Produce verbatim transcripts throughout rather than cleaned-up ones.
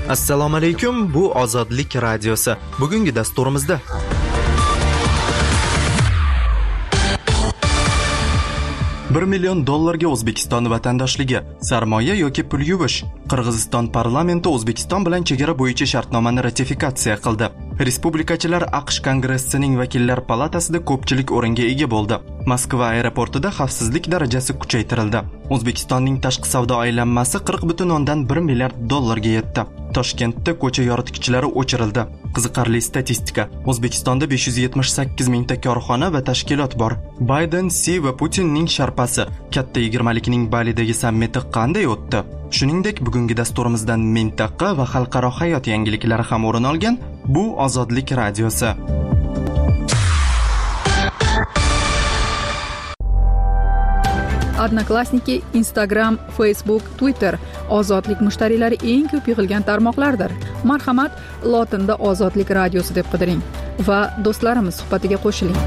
Assalomu alaykum, bu Ozodlik radiosi. Bugungi dasturimizda bir million dollarga O'zbekiston vatandoshligi, sarmoya yoki pul yuvish. Qirg'iziston parlamenti O'zbekiston bilan chegara bo'yicha shartnomani ratifikatsiya qildi. Respublikachilar AQSh kongressining vakillar palatasida ko'pchilik o'ringa ega bo'ldi. Moskva aeroportida xavfsizlik darajasi kuchaytirildi. O'zbekistonning tashqi savdo aylanmasi qirq butun o'ndan bir milliard dollarga yetdi. Toshkentda ko'cha yoritgichlari o'chirildi. Qiziqarli statistika. O'zbekistonda besh yuz yetmish sakkiz mingta korxona va tashkilot bor. Bayden, Si va Putinning sharpasi. Katta yigirmalikning Balidagi sammiti qanday o'tdi? Shuningdek, bugungi dasturimizdan mintaqa va xalqaro hayot yangiliklari ham o'rin olgan. Bu Ozodlik radiosi. Odnoklassniki, Instagram, Facebook, Twitter ozodlik mushtariylari eng ko'p yig'ilgan tarmoqlardir. Marhamat, lotinda Ozodlik radiosi deb qidiring va do'stlarimiz suhbatiga qo'shiling.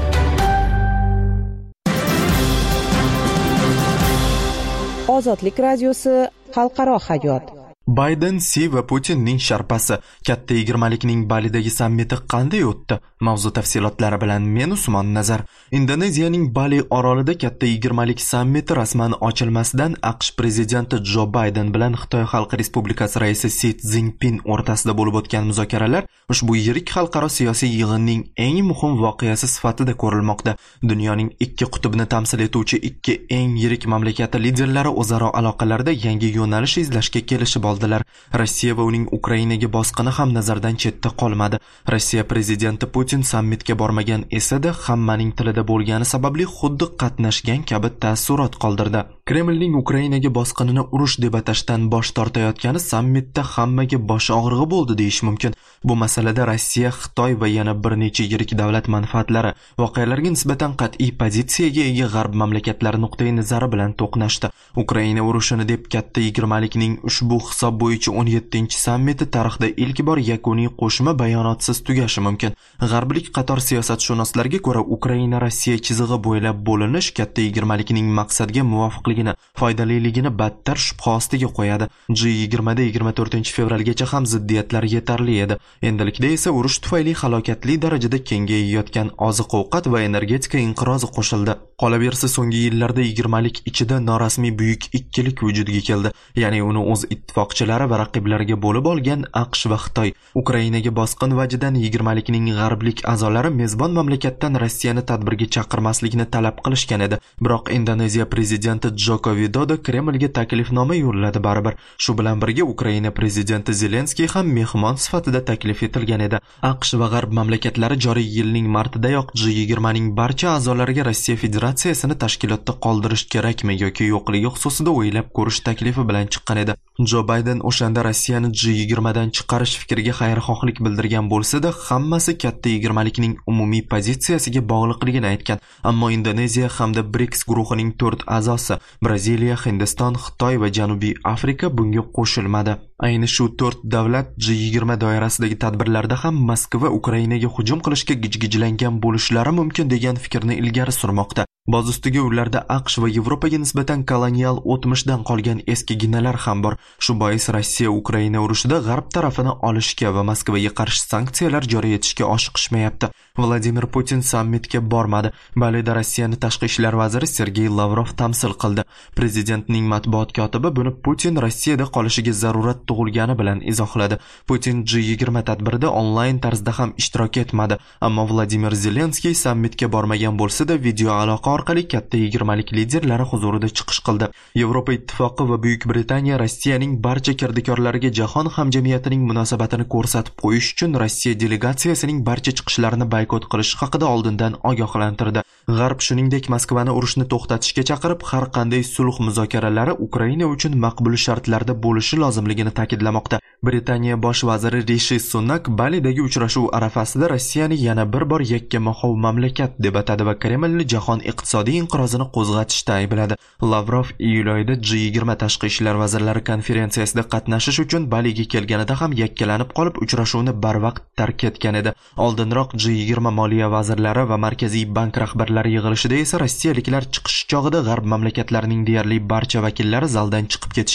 Ozodlik radiosi, xalqaro hayot. Bayden, Si va Putinning sharpasi. Katta yigirmalikning Balidagi sammiti qanday o'tdi? Mavzu tafsilotlari bilan men Usmon Nazar. Indoneziyaning Bali orolida katta yigirmalik sammiti rasman ochilmasidan AQSh prezidenti Jo Bayden bilan Xitoy Xalq Respublikasi raisi Si Szinpin o'rtasida bo'lib o'tgan muzokaralar ushbu yirik xalqaro siyosiy yig'inning eng muhim voqeasi sifatida ko'rilmoqda. Dunyoning ikki qutbini tamsil etuvchi ikki eng yirik mamlakati liderlari o'zaro aloqalarda yangi yo'nalish izlashga kelishib oldilar. Rossiya va uning Ukrainaga bosqini ham nazardan chetda qolmadi. Rossiya prezidenti Putin sammitga bormagan esa-da hammaning tilida bo'lgani sababli xuddi qatnashgan kabi taassurot qoldirdi. Kremlning Ukrainaga bosqinini urush deb atashdan bosh tortayotgani sammitda hammaga bosh og'rig'i bo'ldi deyish mumkin. Bu masalada Rossiya, Xitoy va yana bir necha yirik davlat manfaatlari voqealarga nisbatan qat'iy pozitsiyaga ega g'arb mamlakatlari nuqtai nazari bilan to'qnashdi. Ukraina urushini deb katta yigirmalikning ushbu hisob bo'yicha o'n yettinchi sammiti tarixda ilk bor yakuniy qo'shma bayonotsiz tugashi mumkin. G'arblik qator siyosatshunoslarga ko'ra, Ukraina Rossiya chizig'i bo'ylab bo'linish katta yigirmalikning maqsadga muvofiqligini, foydaliligini battar shubha ostiga qo'yadi. G yigirma da yigirma to'rtinchi fevralgacha ham ziddiyatlar yetarli edi. Endilikda esa urush tufayli halokatli darajada kengayayotgan oziq-ovqat va energetika inqirozi qo'shildi. Qolaversa, so'nggi yillarda yigirmalik ichida norasmiy buyuk ikkilik vujudga keldi. Ya'ni uni o'z ittifoqchilari va raqiblariga bo'lib olgan AQSh va Xitoy. Ukrainaga bosqin vajidan yigirmalikning g'arblik a'zolari mezbon mamlakatdan Rossiyani tadbirga chaqirmaslikni talab qilishgan edi. Biroq Indoneziya prezidenti Joko Widodo Kremlga taklifnoma yo'lladi baribir. Shu bilan birga Ukraina prezidenti Zelenskiy ham mehmon sifatida taklif etilgan edi. AQSh va g'arb mamlakatlari joriy yilning martidayoq G yigirmaning barcha a'zolariga Rossiya Federatsiyasini tashkilotda qoldirish kerakmi yoki yo'qligi xususida o'ylab ko'rish taklifi bilan chiqqan edi. Jo Bayden o'shanda Rossiyani G yigirma dan chiqarish fikriga xayrixohlik bildirgan bo'lsa-da, hammasi katta yigirmalikning umumiy pozitsiyasiga bog'liqligini aytgan. Ammo Indoneziya hamda BRICS guruhining to'rt a'zosi Braziliya, Hindiston, Xitoy va Janubiy Afrika bunga qo'shilmadi. Ayni shu to'rt davlat G yigirma doirasidagi tadbirlarda ham Moskva Ukrainaga hujum qilishga gijgijlangan bo'lishlari mumkin degan fikrni ilgari surmoqda. Boz ustiga ularda AQSh va Yevropaga nisbatan kolonial o'tmishdan qolgan eski ginalar ham bor. Shu bois Rossiya Ukraina urushida g'arb tarafini olishga va Moskvaga qarshi sanksiyalar joriy etishga oshiqishmayapti. Vladimir Putin sammitga bormadi. Balida Rossiyani tashqi ishlar vaziri Sergey Lavrov tamsil qildi. Prezidentning matbuot kotibi buni Putin Rossiyada qolishiga zarurat tug'ilgani bilan izohladi. Putin G yigirma tadbirida onlayn tarzda ham ishtirok etmadi. Ammo Vladimir Zelenskiy sammitga bormagan bo'lsa-da, video aloqa orqali katta yigirmalik liderlari huzurida chiqish qildi. Yevropa ittifoqi va Buyuk Britaniya Rossiyaning barcha kirdikorlariga jahon hamjamiyatining munosabatini ko'rsatib qo'yish uchun Rossiya delegatsiyasining barcha chiqishlarini boykot qilish haqida oldindan ogohlantirdi. G'arb shuningdek Moskvani urushni to'xtatishga chaqirib, har qanday sulh muzokaralari Ukraina uchun maqbul shartlarda bo'lishi lozimligini ta'kidlamoqda. Britaniya bosh vaziri Rishi Sunak Balidagi uchrashuv arafasida Rossiyani yana bir bor yakka-mahov mamlakat deb atadi va Kremlni jahon iqtisodiy inqirozini qo'zg'atishda aybladi. Lavrov iyul oyida G yigirma tashqi ishlar vazirlari konferensiyasida qatnashish uchun Baliga kelganida ham yakkalanib qolib uchrashuvni barvaqt tark etgan edi. Oldinroq G yigirma moliya vazirlari va Markaziy bank rahbarlari yig'ilishida esa rossiyaliklar chiqish chog'ida g'arb mamlakatlarining deyarli barcha vakillari zaldan chiqib ketishgan.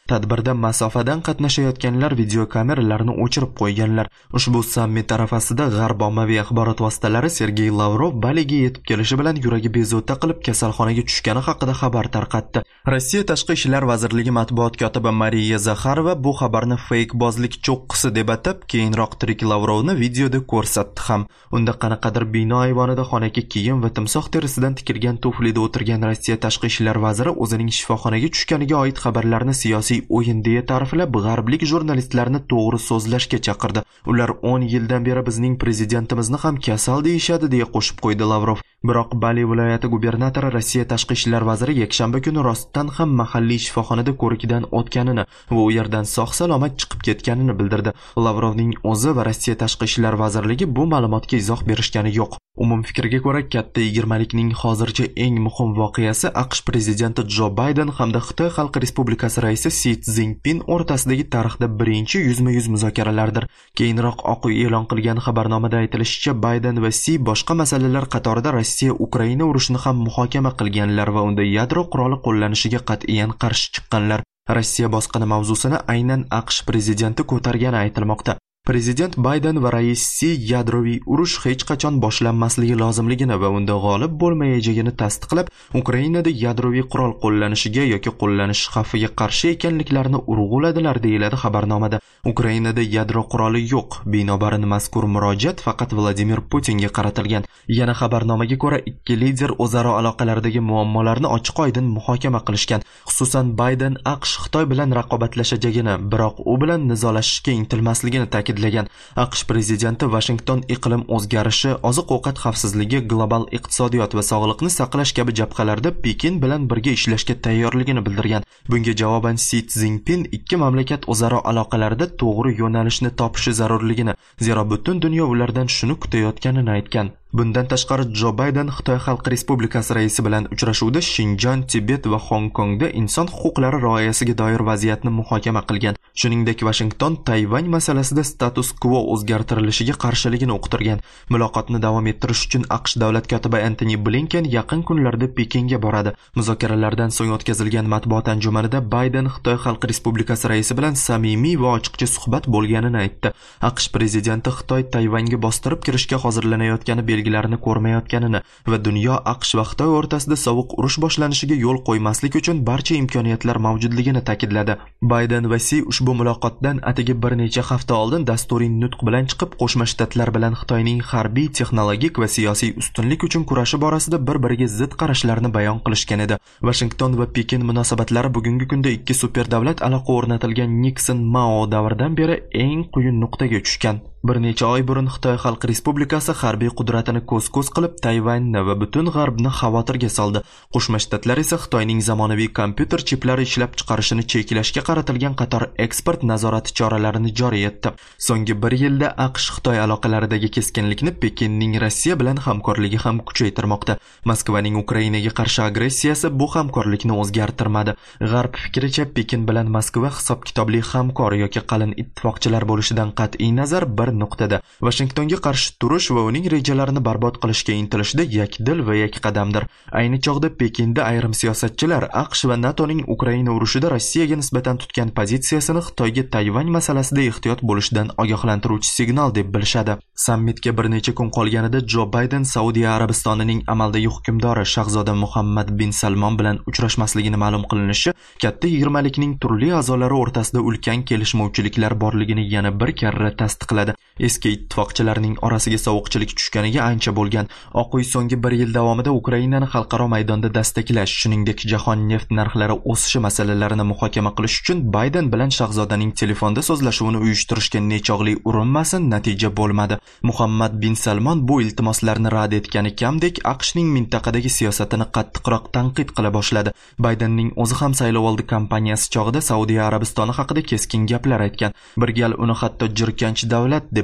Tadbirda masofadan qatnashayotganlar videokameralarini o'chirib qo'yganlar. Ushbu sammit arafasida G'arb ommaviy axborot vositalari Sergey Lavrov Baliga yetib kelishi bilan yuragi bezovta qilib kasalxonaga tushgani haqida xabar tarqatdi. Rossiya Tashqi ishlar vazirligi matbuot kotibi Mariya Zakharova bu xabarni feyk-bozlik cho'qqisi deb atab, keyinroq tirik Lavrovni videoda ko'rsatdi ham. Unda qanaqadir bino ayvonida xonaki kiyim va timsoh terisidan tikilgan tuflida o'tirgan Rossiya Tashqi ishlar vaziri o'zining shifoxonaga tushganiga oid xabarlarni siyosiy o'yin deya ta'riflab, g'arblik jurnalistlarni to'g'ri so'zlashga chaqirdi. Ular o'n yildan beri bizning prezidentimizni ham kasal deyishadi deya qo'shib qo'ydi Lavrov. Biroq Bali viloyati gubernatori Rossiya Tashqi ishlar vaziri yakshanba kuni rostdan ham mahalliy shifoxonada ko'rikdan o'tganini va u yerdan sog'-salomat chiqib ketganini bildirdi. Lavrovning o'zi va Rossiya Tashqi ishlar vazirligi bu ma'lumotga izoh berishgani yo'q. Umum fikrga ko'ra, katta yigirmalikning hozircha eng muhim voqeasi AQSh prezidenti Jo Bayden hamda Xitoy Xalq Respublikasi raisi Si Szinpin o'rtasidagi tarixda birinchi yuzma-yuz muzokaralardir. Keyinroq Oq uy e'lon qilgan xabarnomada aytilishicha, Bayden va Si boshqa masalalar qatorida Rossiya Ukraina urushini ham muhokama qilganlar va unda yadro quroli qo'llanishiga qat'iyan qarshi chiqqanlar. Rossiya bosqini mavzusini aynan AQSh prezidenti ko'targani aytilmoqda. Prezident Bayden va rais Si yadroviy urush hech qachon boshlanmasligi lozimligini va unda g'olib bo'lmayajagini tasdiqlab, Ukrainada yadroviy qurol qo'llanishiga yoki qo'llanish xavfiga qarshi ekanliklarini urg'uladilar, deyiladi xabarnomada. Ukrainada yadro quroli yo'q. Binobarin mazkur murojaat faqat Vladimir Putinga qaratilgan. Yana xabarnomaga ko'ra, ikki lider o'zaro aloqalardagi muammolarni ochiq-oydin muhokama qilishgan. Xususan, Bayden AQSh Xitoy bilan raqobatlashajagini, biroq u bilan nizolashishga intilmasligini ta'kidlagan. AQSh prezidenti Washington iqlim o'zgarishi, oziq-ovqat xavfsizligi, global iqtisodiyot va sog'liqni saqlash kabi jabhalarda Pekin bilan birga ishlashga tayyorligini bildirgan. Bunga javoban Si Szinpin ikki mamlakat o'zaro aloqalarida to'g'ri yo'nalishni topishi zarurligini, zero butun dunyo ulardan shuni kutayotganini aytgan. Bundan tashqari, Jo Bayden Xitoy Xalq Respublikasi raisi bilan uchrashuvda Xinjiang, Tibet va Hong Kongda inson huquqlari rioyasiga doir vaziyatni muhokama qilgan. Shuningdek, Washington Tayvan masalasida status quo o'zgartirilishiga qarshiligini uqtirgan. Muloqotni davom ettirish uchun AQSh davlat kotibi Antony Blinken yaqin kunlarda Pekinga boradi. Muzokaralardan so'ng o'tkazilgan matbuot anjumanida Bayden Xitoy Xalq Respublikasi raisi bilan samimiy va ochiqcha suhbat bo'lganini aytdi. AQSh prezidenti Xitoy Tayvanga bostirib kirishga hozirlanayotgani belgilarini ko'rmayotganini va dunyo AQSh va Xitoy o'rtasida sovuq urush boshlanishiga yo'l qo'ymaslik uchun barcha imkoniyatlar mavjudligini ta'kidladi. Bayden va Si ushbu muloqotdan atigi bir necha hafta oldin dasturiy nutq bilan chiqib, Qo'shma Shtatlar bilan Xitoyning harbiy, texnologik va siyosiy ustunlik uchun kurashi borasida bir-biriga zid qarashlarni bayon qilishgan edi. Washington va Pekin munosabatlari bugungi kunda ikki super davlat aloqa o'rnatilgan Nixon-Mao davridan beri eng quyi nuqtaga tushgan. Bir necha oy burun Xitoy Xalq Respublikasi harbiy qudratini ko'z-ko'z qilib Tayvanni va butun g'arbni xavotirga soldi. Qo'shma Shtatlar esa Xitoyning zamonaviy kompyuter chiplari ishlab chiqarishini cheklashga qaratilgan qator eksport nazorati choralarini joriy etdi. So'nggi bir yilda AQSh Xitoy aloqalaridagi keskinlikni Pekinning Rossiya bilan hamkorligi ham kuchaytirmoqda. Moskvaning Ukrainaga qarshi agressiyasi bu hamkorlikni o'zgartirmadi. G'arb fikricha Pekin bilan Moskva hisob-kitobli hamkor yoki qalin ittifoqchilar bo'lishidan qat'iy nazar bir nuqtada Washingtonga qarshi turish va uning rejalarini barbod qilishga intilishda yakdil va yakqadamdir. Ayni chog'da Pekinda ayrim siyosatchilar AQSh va NATOning Ukraina urushida Rossiyaga nisbatan tutgan pozitsiyasini Xitoyga Tayvan masalasida ehtiyot bo'lishdan ogohlantiruvchi signal deb bilishadi. Sammitga bir necha kun qolganida Jo Bayden Saudiya Arabistonining amaldagi hukmdori Shahzoda Muhammad bin Salmon bilan uchrashmasligini ma'lum qilinishi katta yigirmalikning turli a'zolari o'rtasida ulkan kelishmovchiliklar borligini yana bir karra tasdiqladi. Eski ittifoqchilarning orasiga sovuqchilik tushganiga ancha bo'lgan. Oq uy so'nggi bir yil davomida Ukrainani xalqaro maydonda dastaklash, shuningdek jahon neft narxlari o'sishi masalalarini muhokama qilish uchun Bayden bilan Shahzodaning telefonda so'zlashuvini uyushtirishga nechog'li urinmasin, natija bo'lmadi. Muhammad bin Salmon bu iltimoslarni rad etgani kamdek AQShning mintaqadagi siyosatini qattiqroq tanqid qila boshladi. Baydenning o'zi ham saylovoldi kampaniyasi chog'ida Saudiya Arabistoni haqida keskin gaplar aytgan. Bir gal uni hatto jirkanch davlat deb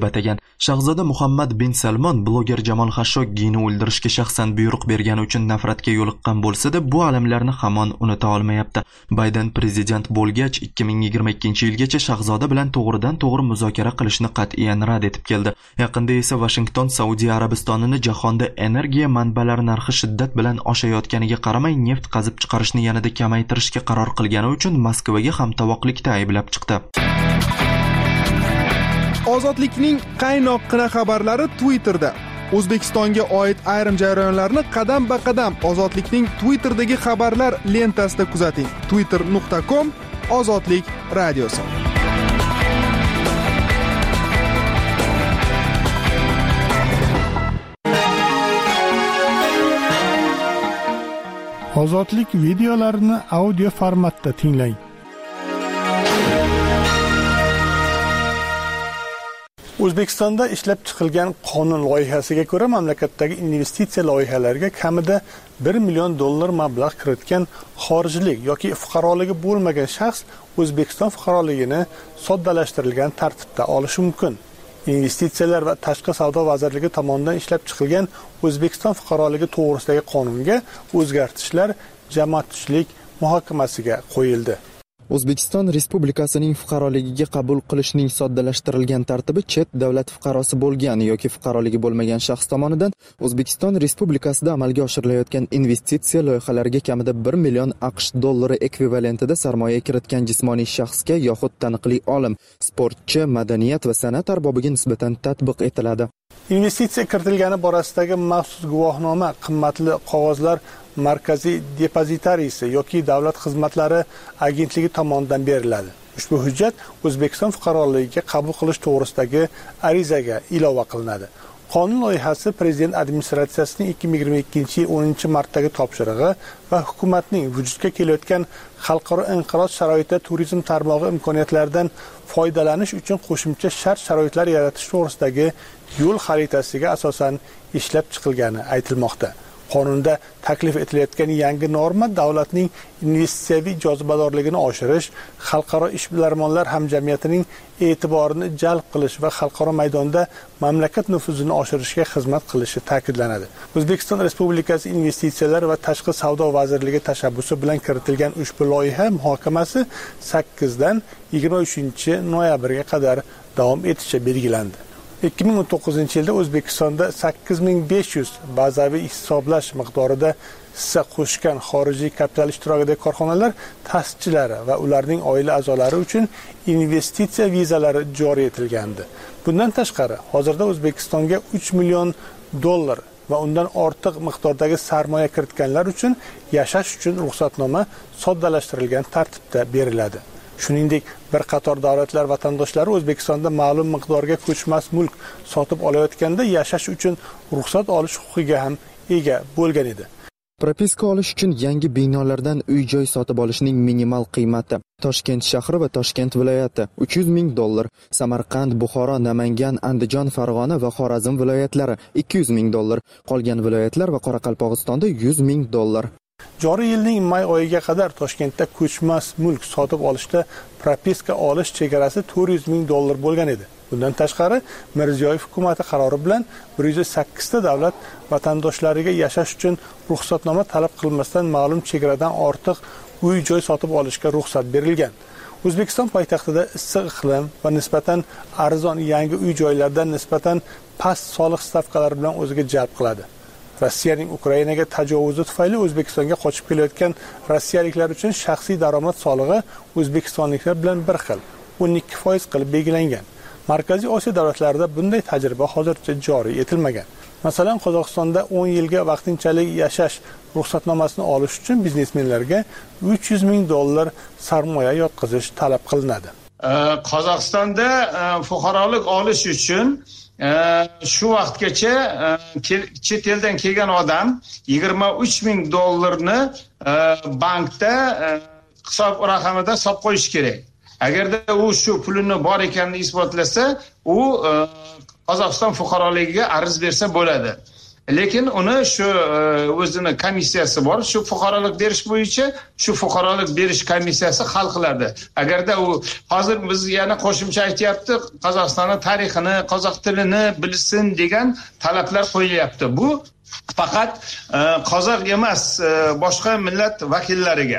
atagan. Shahzoda Muhammad bin Salmon bloger Jamol Khashoggi'ni o'ldirishga shaxsan buyruq bergani uchun nafratga yo'liqqan bo'lsa-da, bu alamlarni hamon unuta olmayapti. Bayden prezident bo'lgach, ikki ming yigirma ikkinchi yilgacha Shahzoda bilan to'g'ridan-to'g'ri muzokara qilishni qat'iyan rad etib keldi. Yaqinda esa Washington Saudiya Arabistonini jahonda energiya manbalari narxi shiddat bilan oshayotganiga qaramay neft qazib chiqarishni yanada kamaytirishga qaror qilgani uchun Moskvaga hamtovoqlikda ayblab chiqdi. Ozodlikning qaynoqqina xabarlari Twitterda. O'zbekistonga oid ayrim jarayonlarni qadam-ba-qadam Ozodlikning Twitterdagi xabarlar lentasida kuzating. twitter nuqta com Ozodlik radiosi. Ozodlik videolarini audio formatda tinglang. O'zbekistonda ishlab chiqilgan qonun loyihasiga ko'ra mamlakatdagi investitsiya loyihalariga kamida bir million dollar mablag' kiritgan xorijlik yoki fuqaroligi bo'lmagan shaxs O'zbekiston fuqaroligini soddalashtirilgan tartibda olishi mumkin. Investitsiyalar va tashqi savdo vazirligi tomonidan ishlab chiqilgan O'zbekiston fuqaroligi to'g'risidagi qonunga o'zgartishlar jamoatchilik muhokamasiga qo'yildi. O'zbekiston Respublikasining fuqaroligiga qabul qilishning soddalashtirilgan tartibi chet davlat fuqarosi bo'lgan yoki fuqaroligi bo'lmagan shaxs tomonidan O'zbekiston Respublikasida amalga oshirilayotgan investitsiya loyihalariga kamida bir million AQSh dollari ekvivalentida sarmoya kiritgan jismoniy shaxsga yoxud taniqli olim, sportchi, madaniyat va san'at arbobiga nisbatan tatbiq etiladi. Investitsiya kiritilgani borasidagi maxsus guvohnoma qimmatli qog'ozlar markaziy depozitariysi yoki davlat xizmatlari agentligi tomonidan beriladi. Ushbu hujjat O'zbekiston fuqaroligiga qabul qilish to'g'risidagi arizaga ilova qilinadi. Qonun loyihasi Prezident administratsiyasining ikki ming yigirma ikkinchi yil o'ninchi martdagi topshirig'i va hukumatning vujudga kelayotgan xalqaro inqiroz sharoitida turizm tarmog'i imkoniyatlaridan foydalanish uchun qo'shimcha shart sharoitlar yaratish to'g'risidagi yo'l xaritasiga asosan ishlab chiqilgani aytilmoqda. Qonunda taklif etilayotgan yangi norma davlatning investitsiyaviy jozibadorligini oshirish, xalqaro ishbilarmonlar hamjamiyatining e'tiborini jalb qilish va xalqaro maydonda mamlakat nufuzini oshirishga xizmat qilishi ta'kidlanadi. O'zbekiston Respublikasi Investitsiyalar va Tashqi savdo vazirligi tashabbusi bilan kiritilgan ushbu loyiha muhokamasi sakkizdan yigirma uchinchi noyabrga qadar davom etishi belgilandi. ikki ming o'n to'qqizinchi yilda O'zbekistonda sakkiz ming besh yuz bazaviy hisoblash miqdorida hissa qo'shgan xorijiy kapital ishtirokidagi korxonalar ta'sischilari va ularning oila a'zolari uchun investitsiya vizalari joriy etilgandi. Bundan tashqari, hozirda O'zbekistonga uch million dollar va undan ortiq miqdordagi sarmoya kiritganlar uchun yashash uchun ruxsatnoma soddalashtirilgan tartibda beriladi. Shuningdek, bir qator davlatlar vatandoshlari O'zbekistonda ma'lum miqdorga ko'chmas mulk sotib olayotganda yashash uchun ruxsat olish huquqiga ham ega bo'lgan edi. Propiska olish uchun yangi binolardan uy-joy sotib olishning minimal qiymati Toshkent shahri va Toshkent viloyati uch yuz ming dollar, Samarqand, Buxoro, Namangan, Andijon, Farg'ona va Xorazm viloyatlari ikki yuz ming dollar, qolgan viloyatlar va Qoraqalpog'istonda yuz ming dollar. Joriy yilning may oyiga qadar Toshkentda ko'chmas mulk sotib olishda propiska olish chegarasi to'rt yuz ming dollar bo'lgan edi. Bundan tashqari, Mirziyoyev hukumatı qarori bilan bir yuz sakkiz ta davlat vatandoshlariga yashash uchun ruxsatnoma talab qilmasdan ma'lum chegaradan ortiq uy-joy sotib olishga ruxsat berilgan. O'zbekiston poytaxtida issiq iqlim va nisbatan arzon yangi uy-joylardan nisbatan past soliq stavkalari bilan o'ziga jalb qiladi. Rossiyaning Ukrainaga tajovuzi tufayli O'zbekistonga qochib kelayotgan rossiyaliklar uchun shaxsiy daromad solig'i o'zbekistonliklar bilan bir xil o'n ikki foiz qilib belgilangan. Markaziy Osiyo davlatlarida bunday tajriba hozircha joriy etilmagan. Masalan, Qozog'istonda o'n yilga vaqtinchalik yashash ruxsatnomasini olish uchun biznesmenlarga uch yuz ming dollar sarmoya yotqizish talab qilinadi. Qozog'istonda fuqarolik olish uchun shu vaqtgacha chet eldan kelgan odam yigirma uch ming dollarni bankda hisob raqamida solib qo'yish kerak. Agarda u shu pulini bor ekanini isbotlasa, u Qozog'iston fuqaroligiga arz bersa bo'ladi. lekin uni shu o'zini komissiyasi bor, shu fuqarolik berish bo'yicha shu fuqarolik berish komissiyasi hal qiladi. Agarda u hozir biz yana qo'shimcha aytyapti, Qozog'istonning tarixini, qozoq tilini bilsin degan talablar qo'yilyapti. Bu faqat qozoq emas, boshqa millat vakillariga.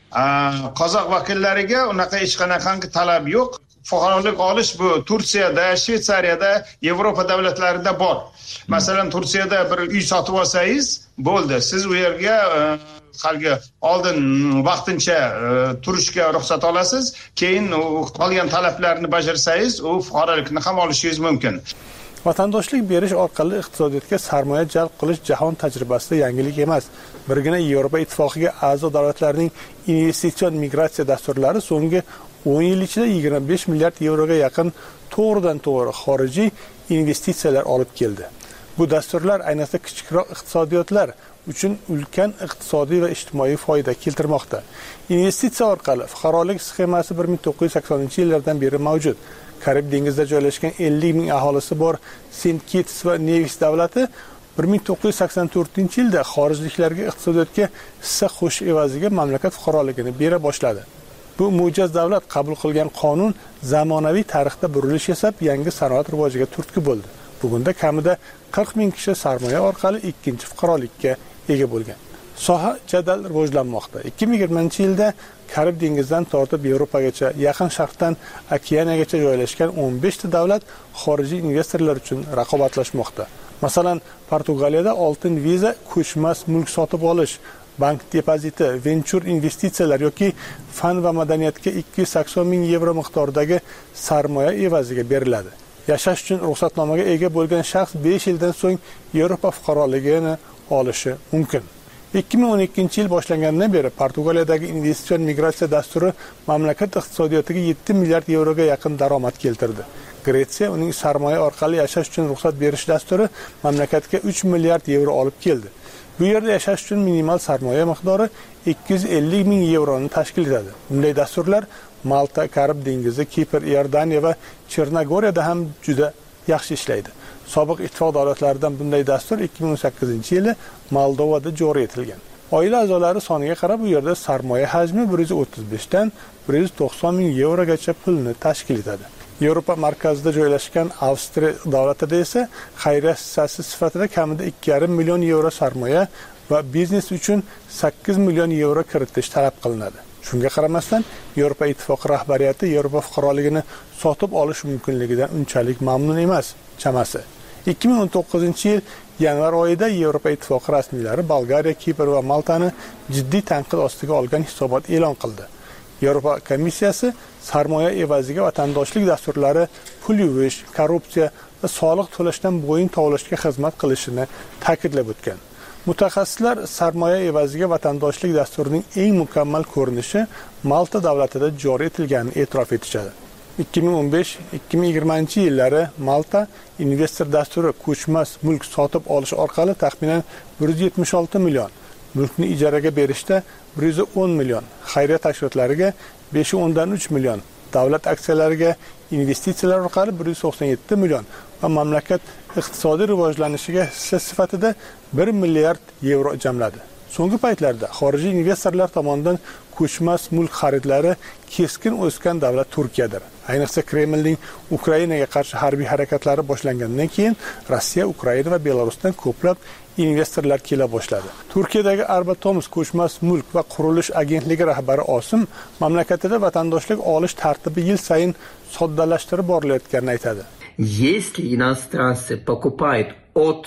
Qozoq vakillariga unaqa hech qanaqangi talab yo'q. Fuqarolik olish bu Turkiyada, Shveysariyada, Yevropa davlatlarida bor. Masalan, Turkiyada bir uy sotib olsangiz, bo'ldi. Siz u yerga halgi oldin vaqtincha turishga ruxsat olasiz, keyin qolgan talablarni bajarsangiz, u fuqarolikni ham olishingiz mumkin. Vatandoshlik berish orqali iqtisodiyotga sarmoya jalb qilish jahon tajribasida yangilik emas. Birgina Yevropa ittifoqiga a'zo davlatlarning investitsion migratsiya dasturlari so'nggi o'n yil ichida yigirma besh milliard yevroga yaqin to'g'ridan to'g'ri xorijiy investitsiyalar olib keldi. Bu dasturlar ayniqsa kichikroq iqtisodiyotlar uchun ulkan iqtisodiy va ijtimoiy foyda keltirmoqda. Investitsiya orqali fuqarolik sxemasi bir ming to'qqiz yuz saksoninchi yillardan beri mavjud. Karib dengizida joylashgan ellik ming aholisi bor Sent Kitts va Nevis davlati bir ming to'qqiz yuz sakson to'rtinchi yilda xorijliklarga iqtisodiyotga hissa qo'sh evaziga mamlakat fuqaroligini bera boshladi. Bu mo'jaz davlat qabul qilgan qonun zamonaviy tarixda burilish yasab yangi sanoat rivojiga turtki bo'ldi. Bugunda kamida qirq ming kishi sarmoya orqali ikkinchi fuqarolikka ega bo'lgan. Soha jadal rivojlanmoqda. ikki ming yigirmanchi yilda Karib dengizidan tortib Yevropagacha, Yaqin Sharqdan okeanagacha joylashgan o'n besh ta davlat xorijiy investorlar uchun raqobatlashmoqda. Masalan, Portugaliyada oltin viza, ko'chmas mulk sotib olish, bank depoziti, venture investitsiyalar yoki fan va madaniyatga ikki yuz sakson ming yevro miqdoridagi sarmoya evaziga beriladi. Yashash uchun ruxsatnomaga ega bo'lgan shaxs besh yildan so'ng Yevropa fuqaroligini olishi mumkin. ikki ming o'n ikkinchi yil boshlanganidan beri Portugaliyadagi investitsion migratsiya dasturi mamlakat iqtisodiyotiga yetti milliard yevroga yaqin daromad keltirdi. Gretsiya uning sarmoya orqali yashash uchun ruxsat berish dasturi mamlakatga uch milliard yevro olib keldi. Bu yerda yashash uchun minimal sarmoya miqdori ikki yuz ellik ming yevroni tashkil etadi. Bunday dasturlar Malta, Karib dengizi, Kipr, Iordaniya va Chernogoriyada ham juda yaxshi ishlaydi. Sobiq ittifoq davlatlaridan bunday dastur ikki ming o'n sakkizinchi yili Moldovada joriy etilgan. Oila a'zolari soniga qarab bu yerda sarmoya hajmi bir yuz o'ttiz besh dan bir yuz to'qson ming yevrogacha pulni tashkil etadi. Yevropa markazida joylashgan Avstriya davlatida esa xayriya hissasi sifatida kamida ikki yarim million yevro sarmoya va biznes uchun sakkiz million yevro kiritish talab qilinadi. Shunga qaramasdan, Yevropa ittifoqi rahbariyati Yevropa fuqaroligini sotib olish mumkinligidan unchalik mamnun emas, chamasi. ikki ming o'n to'qqizinchi yil yanvar oyida Yevropa ittifoqi rasmiylari Bolgariya, Kipr va Maltani jiddiy tanqid ostiga olgan hisobot e'lon qildi. Yevropa komissiyasi sarmoya evaziga vatandoshlik dasturlari pul yuvish, korrupsiya va soliq to'lashdan bo'yin tovlashga xizmat qilishini ta'kidlab o'tgan. Mutaxassislar sarmoya evaziga vatandoshlik dasturining eng mukammal ko'rinishi Malta davlatida joriy etilganini e'tirof etishadi. ikki ming o'n besh ikki ming yigirmanchi yillari Malta investor dasturi ko'chmas mulk sotib olish orqali taxminan bir yuz yetmish olti million, mulkni ijaraga berishda bir yuz o'n million, xayriya tashkilotlariga besh nuqta o'ndan uch million, davlat aksiyalariga investitsiyalar orqali bir yuz to'qson yetti million va mamlakat iqtisodiy rivojlanishiga hissa sifatida bir milliard yevro jamladi. So'nggi paytlarda xorijiy investorlar tomonidan ko'chmas mulk xaridlari keskin o'sgan davlat Turkiyadir. Ayniqsa Kremlning Ukrainaga qarshi harbiy harakatlari boshlangandan keyin Rossiya, Ukraina va Belarusdan ko'plab investorlar kela boshladi. Turkiyadagi Arbatomuz ko'chmas mulk va qurilish agentligi rahbari Osim mamlakatida vatandoshlik olish tartibi yil sayin soddalashtirib borilayotganini aytadi. Если иностранцы покупают от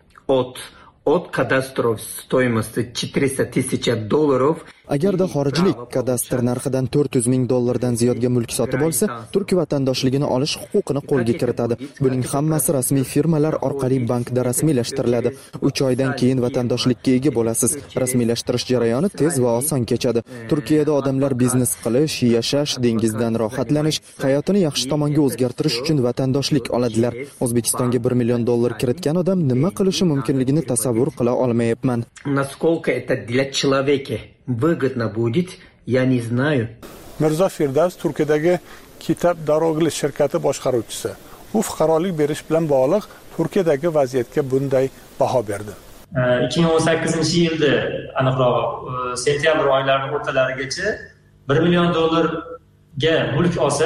от от кадастров стоимостью четыреста тысяч долларов, agarda xorijlik kadastr narxidan to'rt yuz ming dollardan ziyodga mulk sotib olsa, Turkiya vatandoshligini olish huquqini qo'lga kiritadi. Buning hammasi rasmiy firmalar orqali bankda rasmiylashtiriladi. uch oydan keyin vatandoshlikka ega bo'lasiz. Rasmiylashtirish jarayoni tez va oson kechadi. Turkiyada odamlar biznes qilish, yashash, dengizdan rohatlanish, hayotini yaxshi tomonga o'zgartirish uchun vatandoshlik oladilar. O'zbekistonga bir million dollar kiritgan odam nima qilishi mumkinligini tasavvur qila olmayapman. Насколько это для человека выгодно будет, я не знаю. Mirzo Firdavs Turkiyadagi Kitab Darogli shirkati boshqaruvchisi. U fuqarolik berish bilan bog'liq Turkiyadagi vaziyatga bunday baho berdi. ikki ming o'n sakkizinchi yilda aniqrog'i sentyabr oylarining o'rtalarigacha bir million dollarga mulk olsa,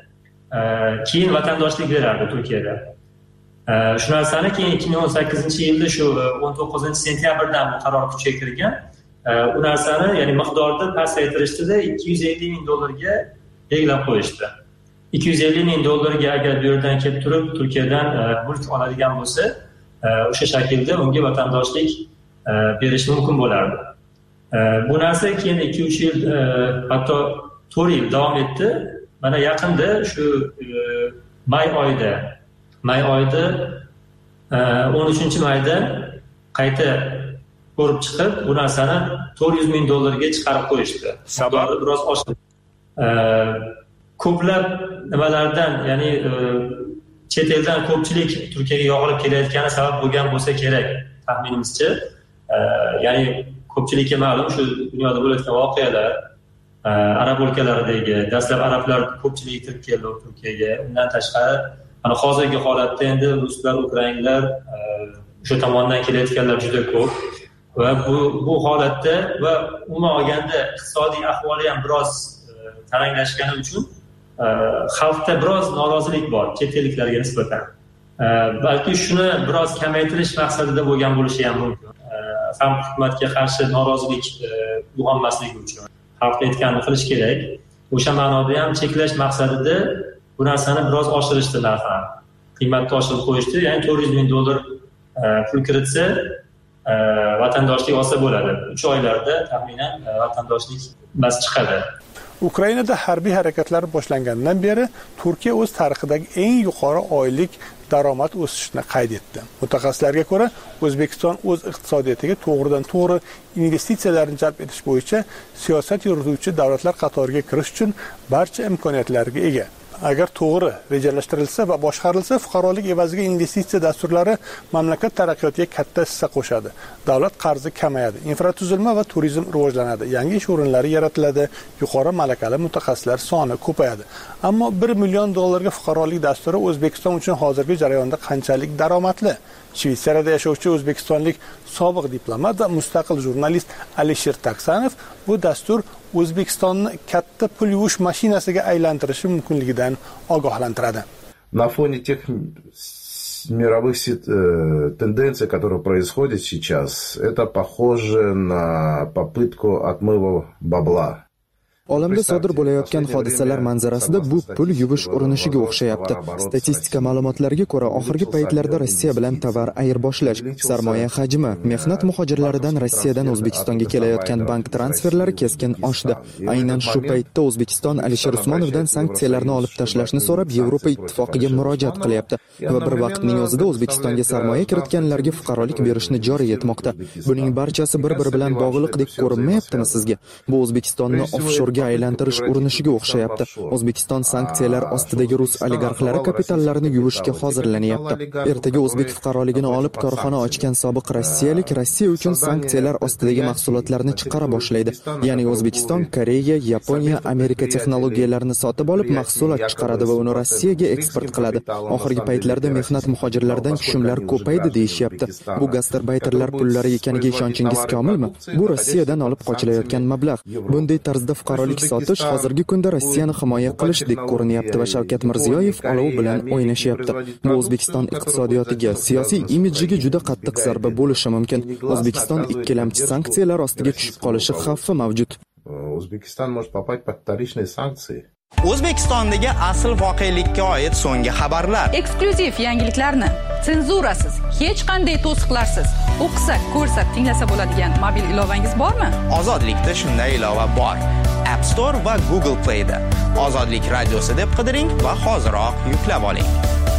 keyin vatandoshlik berardi Turkiyada. Shu narsani keyin ikki ming o'n sakkizinchi yilda shu o'n to'qqizinchi sentyabrdan bu qaror kuchga kirgan. U narsani, ya'ni miqdorni pasaytirishdida ikki yuz ellik ming dollarga belgilab qo'yishdi. ikki yuz ellik ming dollarga agar bu yerdan kelib turib Turkiyadan mulk oladigan bo'lsa, o'sha shaklda unga vatandoshlik berish mumkin bo'lardi. Bu narsa keyin ikki uch yil, hatto to'rt yil davom etdi. Mana yaqinda shu may oyida, may oyida o'n uchinchi mayda qayta ko'rib chiqib, bu narsani to'rt yuz ming dollarga chiqarib qo'yishdi. Sababi biroz oshdi. Ko'plab nimalardan, ya'ni chet eldan ko'pchilik Turkiyaga yog'ilib kelayotgani sabab bo'lgan bo'lsa kerak, taxminimizcha. Ya'ni ko'pchilikka ma'lum shu dunyoda bo'layotgan voqealar, arab o'lkalaridagi dastlab arablar ko'pchilik kirib keldi Turkiyaga. Undan tashqari, mana hozirgi holatda endi ruslar, ukrainlar o'sha tomondan kelayotganlar juda ko'p. Va bu bu holatda va umuman olganda iqtisodiy ahvoli ham biroz taranglashgani uchun xalqda biroz norozilik bor chet elliklarga nisbatan. Balki shuni biroz kamaytirish maqsadida bo'lgan bo'lishi ham mumkin. Ham hukumatga qarshi norozilik uyg'onmasligi uchun xalq aytganini qilish kerak. O'sha ma'noda ham cheklash maqsadida bu narsani biroz oshirishdi narxini. Qiymatni oshirib qo'yishdi. Ya'ni to'rt yuz ming dollar pul kiritsa, vatandoshlik olsa bo'ladi. uch oylarda taxminan vatandoshlik bas chiqadi. Ukrainada harbiy harakatlar boshlangandan beri Turkiya o'z tarixidagi eng yuqori oylik daromad o'sishini qayd etdi. Mutaxassislarga ko'ra, O'zbekiston o'z iqtisodiyotiga to'g'ridan-to'g'ri investitsiyalarni jalb etish bo'yicha siyosat yurituvchi davlatlar qatoriga kirish uchun barcha imkoniyatlarga ega. Agar to'g'ri rejalashtirilsa va boshqarilsa, fuqarolik evaziga investitsiya dasturlari mamlakat taraqqiyotiga katta hissa qo'shadi. Davlat qarzi kamayadi, infratuzilma va turizm rivojlanadi, yangi ish o'rinlari yaratiladi, yuqori malakali mutaxassislar soni ko'payadi. Ammo bir million dollarga fuqarolik dasturi O'zbekiston uchun hozirgi jarayonda qanchalik daromadli? Shveysariyada yashovchi o'zbekistonlik sobiq diplomat va mustaqil jurnalist Alisher Taksanov bu dastur O'zbekistonni katta pul yuvish mashinasiga aylantirishi mumkinligidan ogohlantiradi. На фоне тех мировых тенденций, которые происходят сейчас, это похоже на попытку отмыва бабла. Olamda sodir bo'layotgan hodisalar manzarasida bu pul yuvish urinishiga o'xshayapti. Statistika ma'lumotlariga ko'ra, oxirgi paytlarda Rossiya bilan tovar ayirboshlash, sarmoya hajmi, mehnat muhojirlaridan Rossiyadan O'zbekistonga kelayotgan bank transferlari keskin oshdi. Aynan shu paytda O'zbekiston Alisher Usmonovdan sanksiyalarni olib tashlashni so'rab Yevropa ittifoqiga murojaat qilyapti va bir vaqtning o'zida O'zbekistonga sarmoya kiritganlarga fuqarolik berishni joriy etmoqda. Buning barchasi bir-biri bilan bog'liqdek ko'rinmayaptimi sizga? Bu O'zbekistonni offshore aylantirish urinishiga o'xshayapti. O'zbekiston sanksiyalar ostidagi rus oligarxlari kapitallarini yuvishga hozirlanyapti. Ertaga o'zbek fuqaroligini olib korxona ochgan sobiq rossiyalik Rossiya uchun sanksiyalar ostidagi mahsulotlarni chiqara boshlaydi. Ya'ni O'zbekiston Koreya, Yaponiya, Amerika texnologiyalarini sotib olib mahsulot chiqaradi va uni Rossiyaga eksport qiladi. Oxirgi paytlarda mehnat muhojirlaridan tushumlar ko'paydi deyishyapti. Bu gastarbayterlar pullari ekaniga ishonchingiz komilmi? Bu Rossiyadan olib qochilayotgan mablag'. Bunday tarzda fuqaro sotish hozirgi kunda Rossiyani himoya qilishdek ko'rinyapti va Shavkat Mirziyoyev olov bilan o'ynashyapti. Bu O'zbekiston iqtisodiyotiga, siyosiy imidjiga juda qattiq zarba bo'lishi mumkin. O'zbekiston ikkilamchi sanksiyalar ostiga tushib qolishi xavfi mavjud. O'zbekiston может попасть под вторичные санкции. O'zbekistondagi asl voqelikka oid so'nggi xabarlar. Eksklyuziv yangiliklarni senzurasiz, hech qanday to'siqlarsiz o'qisak, ko'rsak, tinglasa bo'ladigan mobil ilovangiz bormi? Ozodlikda shunday ilova bor. App Store va Google Play'da Ozodlik radiosi deb qidiring va hoziroq yuklab oling.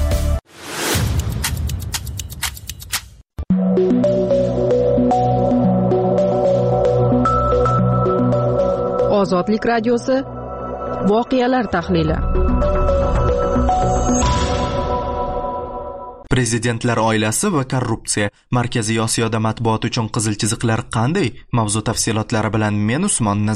Ozodlik radiosi voqealar tahlili. Prezidentlar oilasi va korrupsiya. Markaziy Osiyoda matbuot uchun qizil chiziqlar qanday? Mavzu tafsilotlari bilan men Usmon Nazar.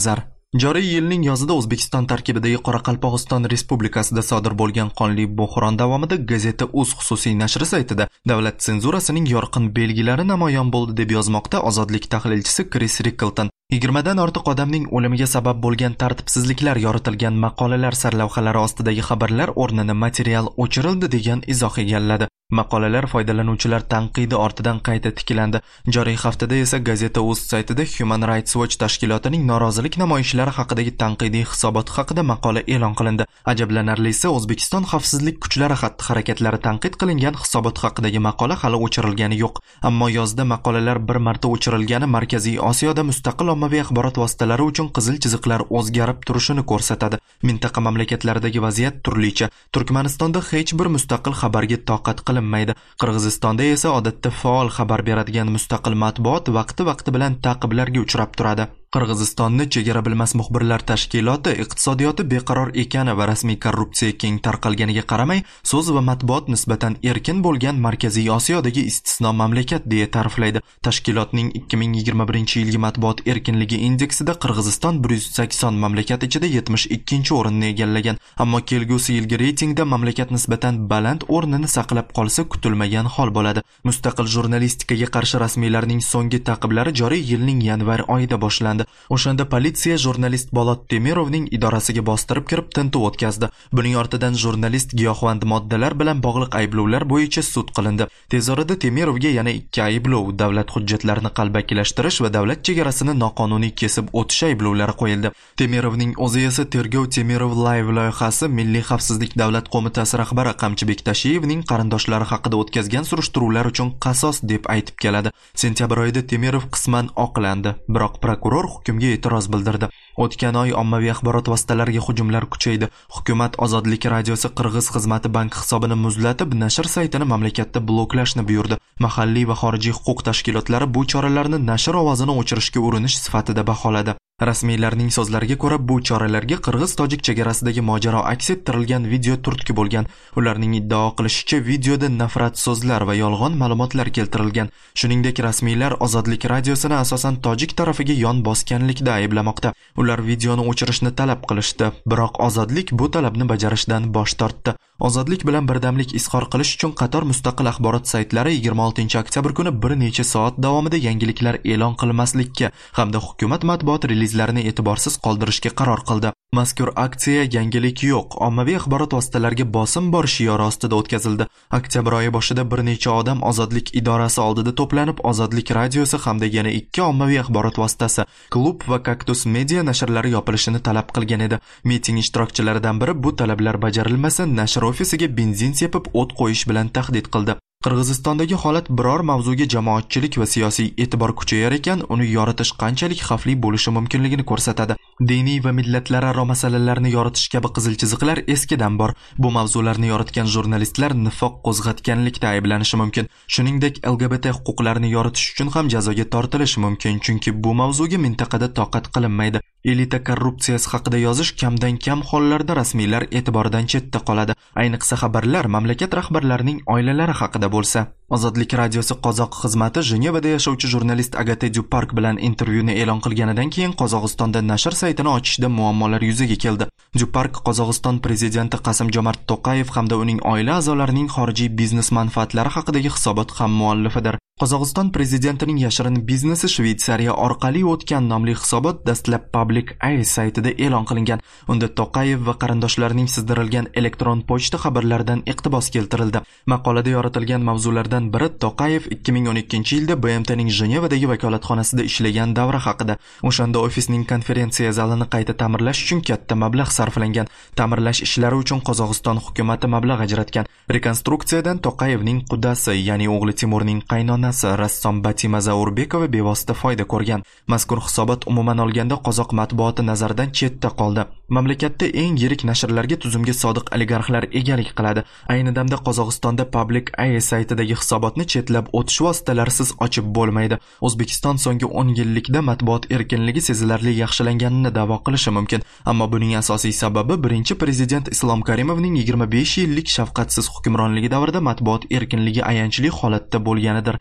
Joriy yilning yozida O'zbekiston tarkibidagi Qoraqalpog'iston Respublikasida sodir bo'lgan qonli bo'hron davomida Gazeta uz xususiy nashri saytida davlat senzurasining yorqin belgilari namoyon bo'ldi deb yozmoqda Ozodlik tahlilchisi Chris Rickleton. yigirmadan ortiq odamning o'limiga sabab bo'lgan tartibsizliklar yoritilgan maqolalar sarlavhalari ostidagi xabarlar o'rnini material o'chirildi degan izoh egalladi. Maqolalar foydalanuvchilar tanqidi ortidan qayta tiklandi. Joriy haftada esa Gazeta uz saytida Human Rights Watch tashkilotining norozilik namoyishlari haqidagi tanqidiy hisobot haqida maqola e'lon qilindi. Ajablanarlisi, O'zbekiston xavfsizlik kuchlari xatti-harakatlari tanqid qilingan hisobot haqidagi maqola hali o'chirilgani yo'q. Ammo yozda maqolalar bir marta o'chirilgani Markaziy Osiyoda mustaqil ommaviy axborot vositalari uchun qizil chiziqlar o'zgarib turishini ko'rsatadi. Mintaqa mamlakatlaridagi vaziyat turlicha. Turkmanistonda hech bir mustaqil xabarga toqat qilinmaydi. Qirg'izistonda esa odatda faol xabar beradigan mustaqil matbuot vaqti-vaqti bilan ta'qiblarga uchrab turadi. Qirg'izistonni chegara bilmas muxbirlar tashkiloti iqtisodiyoti beqaror ekani va rasmiy korrupsiya keng tarqalganiga qaramay, so'z va matbuot nisbatan erkin bo'lgan Markaziy Osiyodagi istisno mamlakat deya ta'riflaydi. Tashkilotning ikki ming yigirma birinchi yilgi matbuot erkinligi indeksida Qirg'iziston bir yuz sakson mamlakat ichida yetmish ikkinchi o'rinni egallagan, ammo kelgusi yilgi reytingda mamlakat nisbatan baland o'rnini saqlab qolsa kutilmagan hol bo'ladi. Mustaqil jurnalistikaga qarshi rasmiylarning so'nggi ta'qiblari joriy yilning yanvar oyida boshlandi. O'shanda politsiya jurnalist Bolot Temirovning idorasiga bostirib kirib tintuv o'tkazdi. Buning ortidan jurnalist giyohvand moddalar bilan bog'liq ayblovlar bo'yicha sud qilindi. Tez orada Temirovga yana ikki ayblov, davlat hujjatlarini qalbakilashtirish va davlat chegarasini noqonuniy kesib o'tish ayblovlari qo'yildi. Temirovning o'zi esa Tergov Temirov Live loyihasi Milliy xavfsizlik davlat qo'mitasi rahbari Qamchibek Tashiyevning qarindoshlari haqida o'tkazgan surishtiruvlar uchun qasos deb aytib keladi. Sentyabr oyida Temirov qisman oqlandi, biroq prokuror hukmga e'tiroz bildirdi. O'tgan oy ommaviy axborot vositalariga hujumlar kuchaydi. Hukumat Ozodlik radiosi Qirg'iz xizmati bank hisobini muzlatib, nashr saytini mamlakatda bloklashni buyurdi. Mahalliy va xorijiy huquq tashkilotlari bu choralarni nashr ovozini o'chirishga urinish sifatida baholadi. Rasmiylarning so'zlariga ko'ra, bu choralarga Qirg'iz-Tojik chegarasidagi mojaro aks ettirilgan video turtki bo'lgan. Ularning iddao qilishicha, videoda nafrat so'zlar va yolg'on ma'lumotlar keltirilgan. Shuningdek, rasmiylar Ozodlik radiosini asosan Tojik tarafiga yon bosganlikda ayblamoqda. Ular videoni o'chirishni talab qilishdi, biroq Ozodlik bu talabni bajarishdan bosh tortdi. Ozodlik bilan birdamlik izhor qilish uchun qator mustaqil axborot saytlari yigirma oltinchi oktyabr kuni bir necha soat davomida yangiliklar e'lon qilmaslikka hamda hukumat matbuot relizlarini e'tiborsiz qoldirishga qaror qildi. Mazkur aksiya yangilik yo'q, ommaviy axborot vositalariga bosim bor shiori ostida o'tkazildi. Oktyabr oyi boshida bir necha odam Ozodlik idorasi oldida to'planib, Ozodlik radiosi hamda yana ikki ommaviy axborot vositasi, Klub va Kaktus media nashrlari yopilishini talab qilgan edi. Miting ishtirokchilaridan biri bu talablar bajarilmasa, nashr ofisiga benzin sepib o't qo'yish bilan tahdid qildi. Qirg'izistondagi holat biror mavzuga jamoatchilik va siyosiy e'tibor kuchayar ekan, uni yoritish qanchalik xavfli bo'lishi mumkinligini ko'rsatadi. Diniy va millatlararo masalalarni yoritish kabi qizil chiziqlar eskidan bor. Bu mavzularni yoritgan jurnalistlar nifoq qo'zg'atganlikda ayblanishi mumkin. Shuningdek, L G B T huquqlarini yoritish uchun ham jazoga tortilishi mumkin, chunki bu mavzuga mintaqada toqat qilinmaydi. Elita korrupsiyasi haqida yozish kamdan kam hollarda rasmiylar e'tiboridan chetda qoladi. Ayniqsa xabarlar mamlakat rahbarlarining oilalari haqida bo'lsa. Ozodlik radiosi Qozoq xizmati Jenevada yashovchi jurnalist Agate Dupark bilan intervyuni e'lon qilganidan keyin Qozog'istonda nashr saytini ochishda muammolar yuzaga keldi. Dupark Qozog'iston prezidenti Qasim-Jomart To'qayev hamda uning oila a'zolarining xorijiy biznes manfaatlari haqidagi hisobot ham muallifidir. Qozog'iston prezidentining yashirin biznesi Shveysariya orqali o'tgan nomli hisobot dastlab Public Eye saytida e'lon qilingan. Unda To'qayev va qarindoshlarining sizdirilgan elektron pochta xabarlaridan iqtibos keltirildi. Maqolada yoritilgan mavzulardan biri To'qayev ikki ming o'n ikkinchi yilda B M T'ning Jenevadagi vakolatxonasida ishlagan davra haqida. O'shanda ofisning konferensiya zalini qayta ta'mirlash uchun katta mablag' sarflangan. Ta'mirlash ishlari uchun Qozog'iston hukumatı mablag' ajratgan. Rekonstruksiyadan To'qayevning qudasi, ya'ni o'g'li Timurning qaynonasi rassom Batima Zaurbekova bevosita foyda ko'rgan. Mazkur hisobot umuman olganda qozoq matbuoti nazardan chetda qoldi. Mamlakatda eng yirik nashrlarga tuzumga sodiq oligarxlar egalik qiladi. Ayni damda Qozog'istonda Public Eye saytidagi hisobotni chetlab o'tish vositalarisiz ochib bo'lmaydi. O'zbekiston so'nggi o'n yillikda matbuot erkinligi sezilarli yaxshilanganini da'vo qilishi mumkin, ammo buning asosiy sababi birinchi prezident Islom Karimovning yigirma besh yillik shafqatsiz hukmronligi davrida matbuot erkinligi ayanchli holatda bo'lganidir.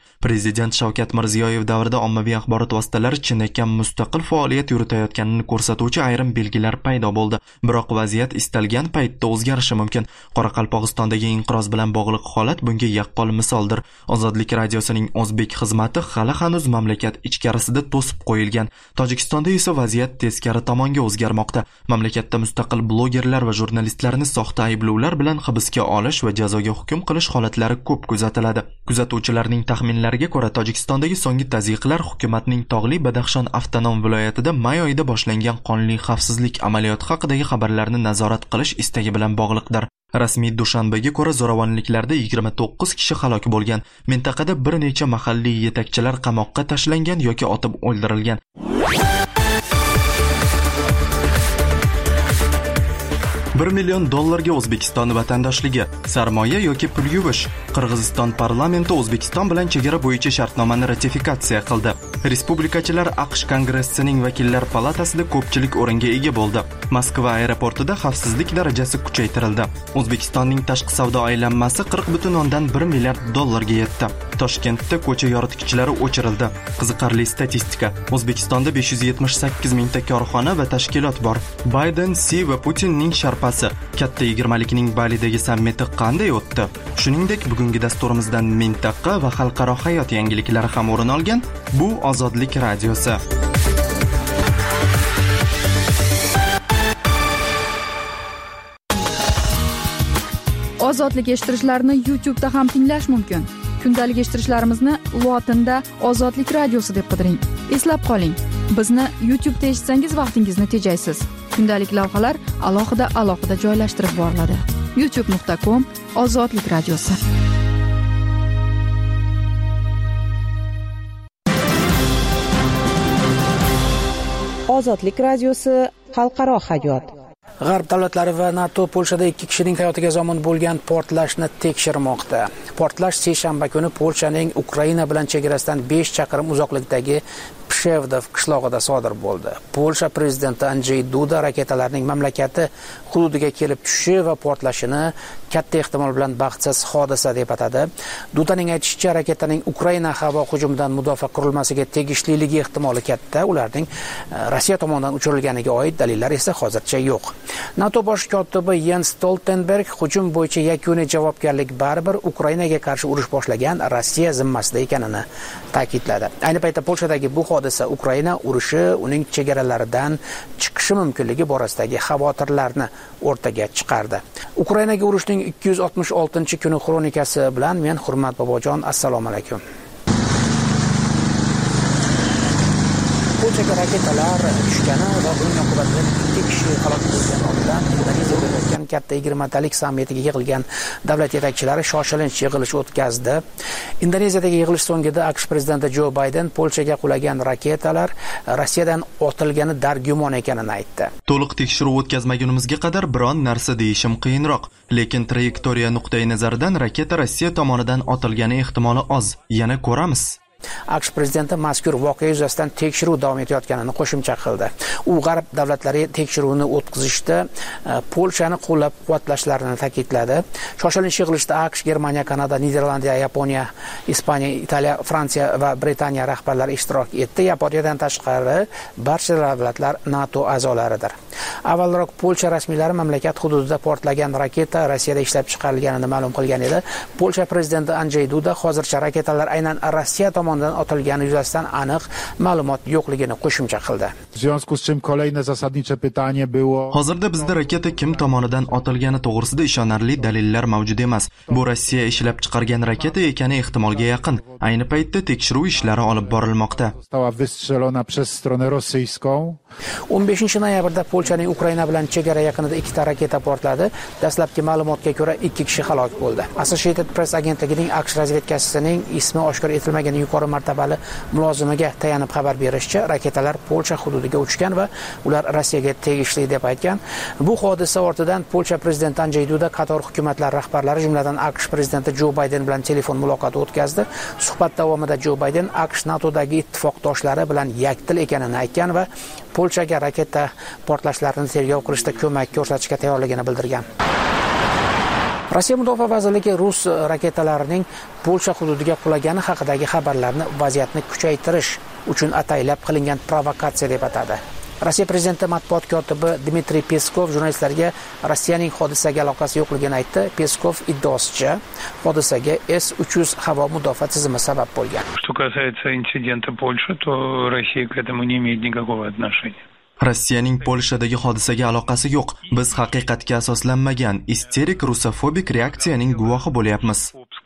Prezident Shavkat Mirziyoyev davrida ommaviy axborot vositalari chinakam mustaqil faoliyat yuritayotganini ko'rsatuvchi ayrim belgilar paydo bo'ldi. Biroq vaziyat istalgan paytda o'zgarishi mumkin. Qoraqalpog'istondagi inqiroz bilan bog'liq holat bunga yaqqol misoldir. Ozodlik radiosining o'zbek xizmati hali hanuz mamlakat ichkarisida to'sib qo'yilgan. Tojikistonda esa vaziyat teskari tomonga o'zgarmoqda. Mamlakatda mustaqil blogerlar va jurnalistlarni soxta ayblovlar bilan hibsga olish va jazoga hukm qilish holatlari ko'p kuzatiladi. Kuzatuvchilarning taxminlariga ko'ra, Tojikistondagi so'nggi tazyiqlar hukumatning Tog'li Badaxshon avtonom viloyatida may oyida boshlangan qonli xavfsizlik amaliyoti haqidagi xabarlarni nazorat qilish istagi bilan bog'liqdir. Rasmiy Dushanbega ko'ra zo'ravonliklarda yigirma to'qqiz kishi halok bo'lgan. Mintaqada bir necha mahalliy yetakchilar qamoqqa tashlangan yoki otib o'ldirilgan. bir million dollarga O'zbekiston vatandoshligi, sarmoya yoki pul yuvish. Qirg'iziston parlamenti O'zbekiston bilan chegara bo'yicha shartnomani ratifikatsiya qildi. Respublikachilar AQSh Kongressining vakillar palatasida ko'pchilik o'ringa ega bo'ldi. Moskva aeroportida xavfsizlik darajasi kuchaytirildi. O'zbekistonning tashqi savdo aylanmasi qirq butun o'ndan bir milliard dollarga yetdi. Toshkentda ko'cha yoritgichlari o'chirildi. Qiziqarli statistika. O'zbekistonda besh yuz yetmish sakkiz mingta korxona va tashkilot bor. Bayden, Si va Putinning sharpasi. Katta yigirmalikning Balidagi sammiti qanday o'tdi? Shuningdek, bugungi dasturimizdan mintaqa va xalqaro hayot yangiliklari ham o'rin olgan. Bu Ozodlik radiosi. Ozodlik eshittirishlarni YouTube da ham tinglash mumkin. Kundalik eshittirishlarimizni lotinda Ozodlik radiosi deb qidiring. Eslab qoling, bizni YouTube'da eshitsangiz vaqtingizni tejaysiz. Kundalik lavhalar alohida alohida joylashtirib boriladi. youtube nuqta com Ozodlik radiosi. Ozodlik radiosi xalqaro hayot. G'arb davlatlari va NATO Polshada ikki kishining hayotiga zomin bo'lgan portlashni tekshirmoqda. Portlash seshanba kuni Polshaning Ukraina bilan chegarasidan besh chaqirim uzoqlikdagi Pshevdov qishlog'ida sodir bo'ldi. Polsha prezidenti Andrzej Duda raketalarning mamlakati hududiga kelib tushishi va portlashini katta ehtimol bilan baxtsiz hodisa deb atadi. Dudaning aytishicha, raketaning Ukraina havo hujumidan mudofaa qurilmasiga tegishliligi ehtimoli katta. Ularning Rossiya tomonidan uchirilganiga oid dalillar esa hozircha yo'q. NATO bosh kotibi Jens Stoltenberg hujum bo'yicha yakuniy javobgarlik baribir Ukrainaga qarshi urush boshlagan Rossiya zimmasida ekanini ta'kidladi. Ayni paytda Polshadagi bu hodisa Ukraina urushi uning chegaralaridan chiqishi mumkinligi borasidagi xavotirlarni o'rtaga chiqardi. Ukrainaga urushning ikki yuz oltmish oltinchi kuni xronikasi bilan men Hurmat Bobojon, assalomu alaykum. Polshaga raketalar tushgani va buning oqibatida ikki kishi halok bo'lgan oldidan Indoneziyada o'tgan katta yigirmatalik sammitiga yig'ilgan davlat yetakchilari shoshilinch yig'ilish o'tkazdi. Indoneziyadagi yig'ilish so'ngida AQSh prezidenti Jo Bayden Polshaga qulagan raketalar Rossiyadan otilgani dargumon ekanini aytdi. To'liq tekshiruv o'tkazmagunimizga qadar biron narsa deyishim qiyinroq, lekin trayektoriya nuqtai nazaridan raketa Rossiya tomonidan otilgani ehtimoli oz. Yana ko'ramiz. AQSh prezidenti mazkur voqea yuzasidan tekshiruv davom etayotganini qo'shimcha qildi. U g'arb davlatlari tekshiruvni o'tkazishda Polshani qo'llab-quvvatlashlarini ta'kidladi. Shoshilinch yig'ilishda AQSh, Germaniya, Kanada, Niderlandiya, Yaponiya, Ispaniya, Italiya, Fransiya va Britaniya rahbarlari ishtirok etdi. Yaponiyadan tashqari barcha davlatlar NATO a'zolaridir. Avvalroq Polsha rasmiylari mamlakat hududida portlagan raketa Rossiyada ishlab chiqarilganini ma'lum qilgan edi. Polsha prezidenti Andrzej Duda hozircha raketalar aynan Rossiya tomonidan otilgani yuzasidan aniq ma'lumot yo'qligini qo'shimcha qildi. Hozirda bizda raketa kim tomonidan otilgani to'g'risida ishonarli dalillar mavjud emas. Bu Rossiya ishlab chiqargan raketa ekani ehtimolga yaqin. Ayni paytda tekshiruv ishlari olib borilmoqda. o'n beshinchi noyabrda Polshaning Ukraina bilan chegara yaqinida ikkita raketa portladi. Dastlabki ma'lumotga ko'ra ikki kishi halok bo'ldi. Associated Press agentligining AQSh razvedkasining ismi oshkor etilmagan yuqori martabali mulozimiga tayanib xabar berishicha, raketalar Polsha hududiga uchgan va ular Rossiyaga tegishli deb aytgan. Bu hodisa ortidan Polsha prezidenti Andrzej Duda qator hukumatlar rahbarlari, jumladan AQSh prezidenti Jo Bayden bilan telefon muloqoti o'tkazdi. Suhbat davomida Jo Bayden AQSh NATOdagi ittifoqdoshlari bilan yakdil ekanini aytgan va Polshaga raketa portlashlarini tergov qilishda ko'mak ko'rsatishga tayyorligini bildirgan. Rossiya mudofaa vazirligi rus raketalarining Polsha hududiga qulagani haqidagi xabarlarni vaziyatni kuchaytirish uchun ataylab qilingan provokatsiya deb atadi. Rossiya prezidenti matbuot kotibi Dmitriy Peskov jurnalistlarga Rossiyaning hodisaga aloqasi yo'qligini aytdi. Peskov iddaosicha hodisaga S uch yuz havo mudofaa tizimi sabab bo'lgan. Что касается инцидента Польши, то Россия к этому не имеет никакого отношения. Rossiyaning Polshadagi hodisaga aloqasi yo'q. Biz haqiqatga asoslanmagan isterik rusofobik reaksiyaning guvohi bo'lyapmiz.